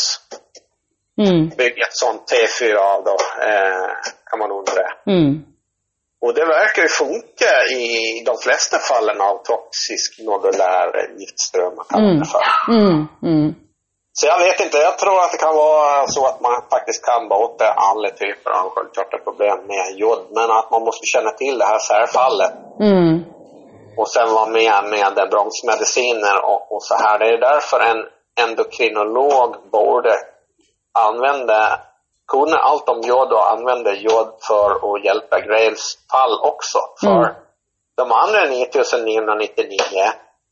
mm. bygga ett sånt T fyra av då, eh, kan man undra. Mm. Och det verkar ju funka i de flesta fallen av toxisk nodulär giftström. Mm. Mm. Mm. Så jag vet inte, jag tror att det kan vara så att man faktiskt kan bota alla typer av sköldkörtelproblem med jod. Men att man måste känna till det här särfallet. Mm. Och sen vara med med bromsmediciner och, och så här. Det är därför en endokrinolog borde använda, kunna allt om jod och använda jod för att hjälpa Graves fall också. För mm. de andra nio tusen niohundranittionio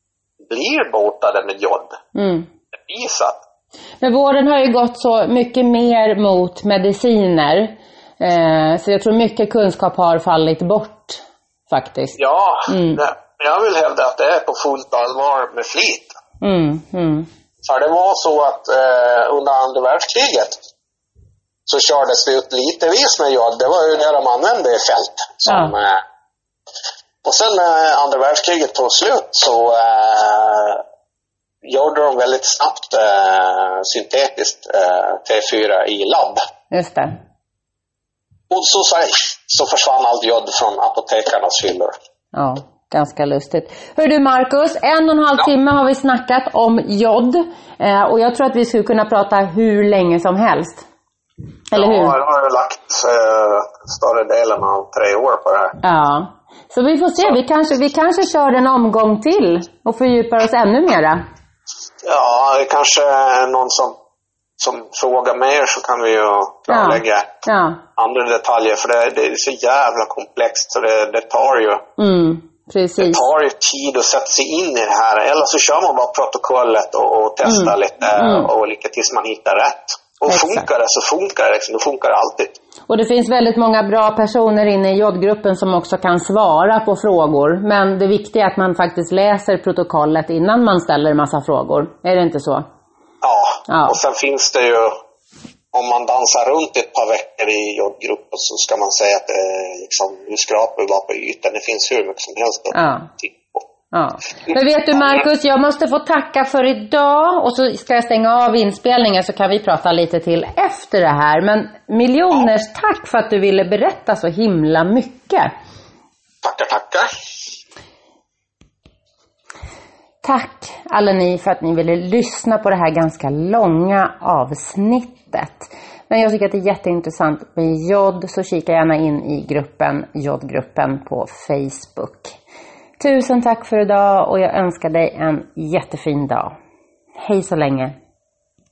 blir botade med jod. Mm. Det är visat. Men vården har ju gått så mycket mer mot mediciner. Eh, så jag tror mycket kunskap har fallit bort faktiskt. Ja, mm. det, jag vill hävda att det är på fullt allvar med flit. Mm. Mm. För det var så att eh, under andra världskriget så kördes det ut litevis med jod. Det var ju det de använde i fält. Som, ja. eh, och sen när eh, andra världskriget tog slut så eh, gjorde de väldigt snabbt eh, syntetiskt eh, T fyra i labb. Just det. Och så, så, så försvann allt jod från apotekarnas hyllor. Ja, ganska lustigt. Hör du Marcus, en och en halv ja. timme har vi snackat om jod. Eh, och jag tror att vi skulle kunna prata hur länge som helst. Eller hur? Ja, jag har ju lagt eh, större delen av tre år på det här. Ja, så vi får se. Vi kanske, vi kanske kör en omgång till och fördjupar oss ännu mera. Ja, det kanske är någon som, som frågar mer så kan vi ju klarlägga ja. ja. andra detaljer. För det, det är så jävla komplext så det, det tar ju mm, precis. det tar ju tid att sätta sig in i det här. Eller så kör man bara protokollet och, och testar mm. lite mm. och lika tills man hittar rätt. Och exakt. Funkar det så funkar det, liksom. Det funkar alltid. Och det finns väldigt många bra personer inne i jodgruppen som också kan svara på frågor. Men det viktiga är att man faktiskt läser protokollet innan man ställer en massa frågor. Är det inte så? Ja, ja. Och sen finns det ju, om man dansar runt ett par veckor i jodgruppen så ska man säga att det liksom, nu skrapar vi bara på ytan. Det finns hur mycket som helst att ja. titta på. Ja. Men vet du Marcus, jag måste få tacka för idag och så ska jag stänga av inspelningen så kan vi prata lite till efter det här. Men miljoners ja. tack för att du ville berätta så himla mycket. Tackar, tackar. Tack alla ni för att ni ville lyssna på det här ganska långa avsnittet. Men jag tycker att det är jätteintressant med jod, så kika gärna in i gruppen, jodgruppen på Facebook. Tusen tack för idag och jag önskar dig en jättefin dag. Hej så länge.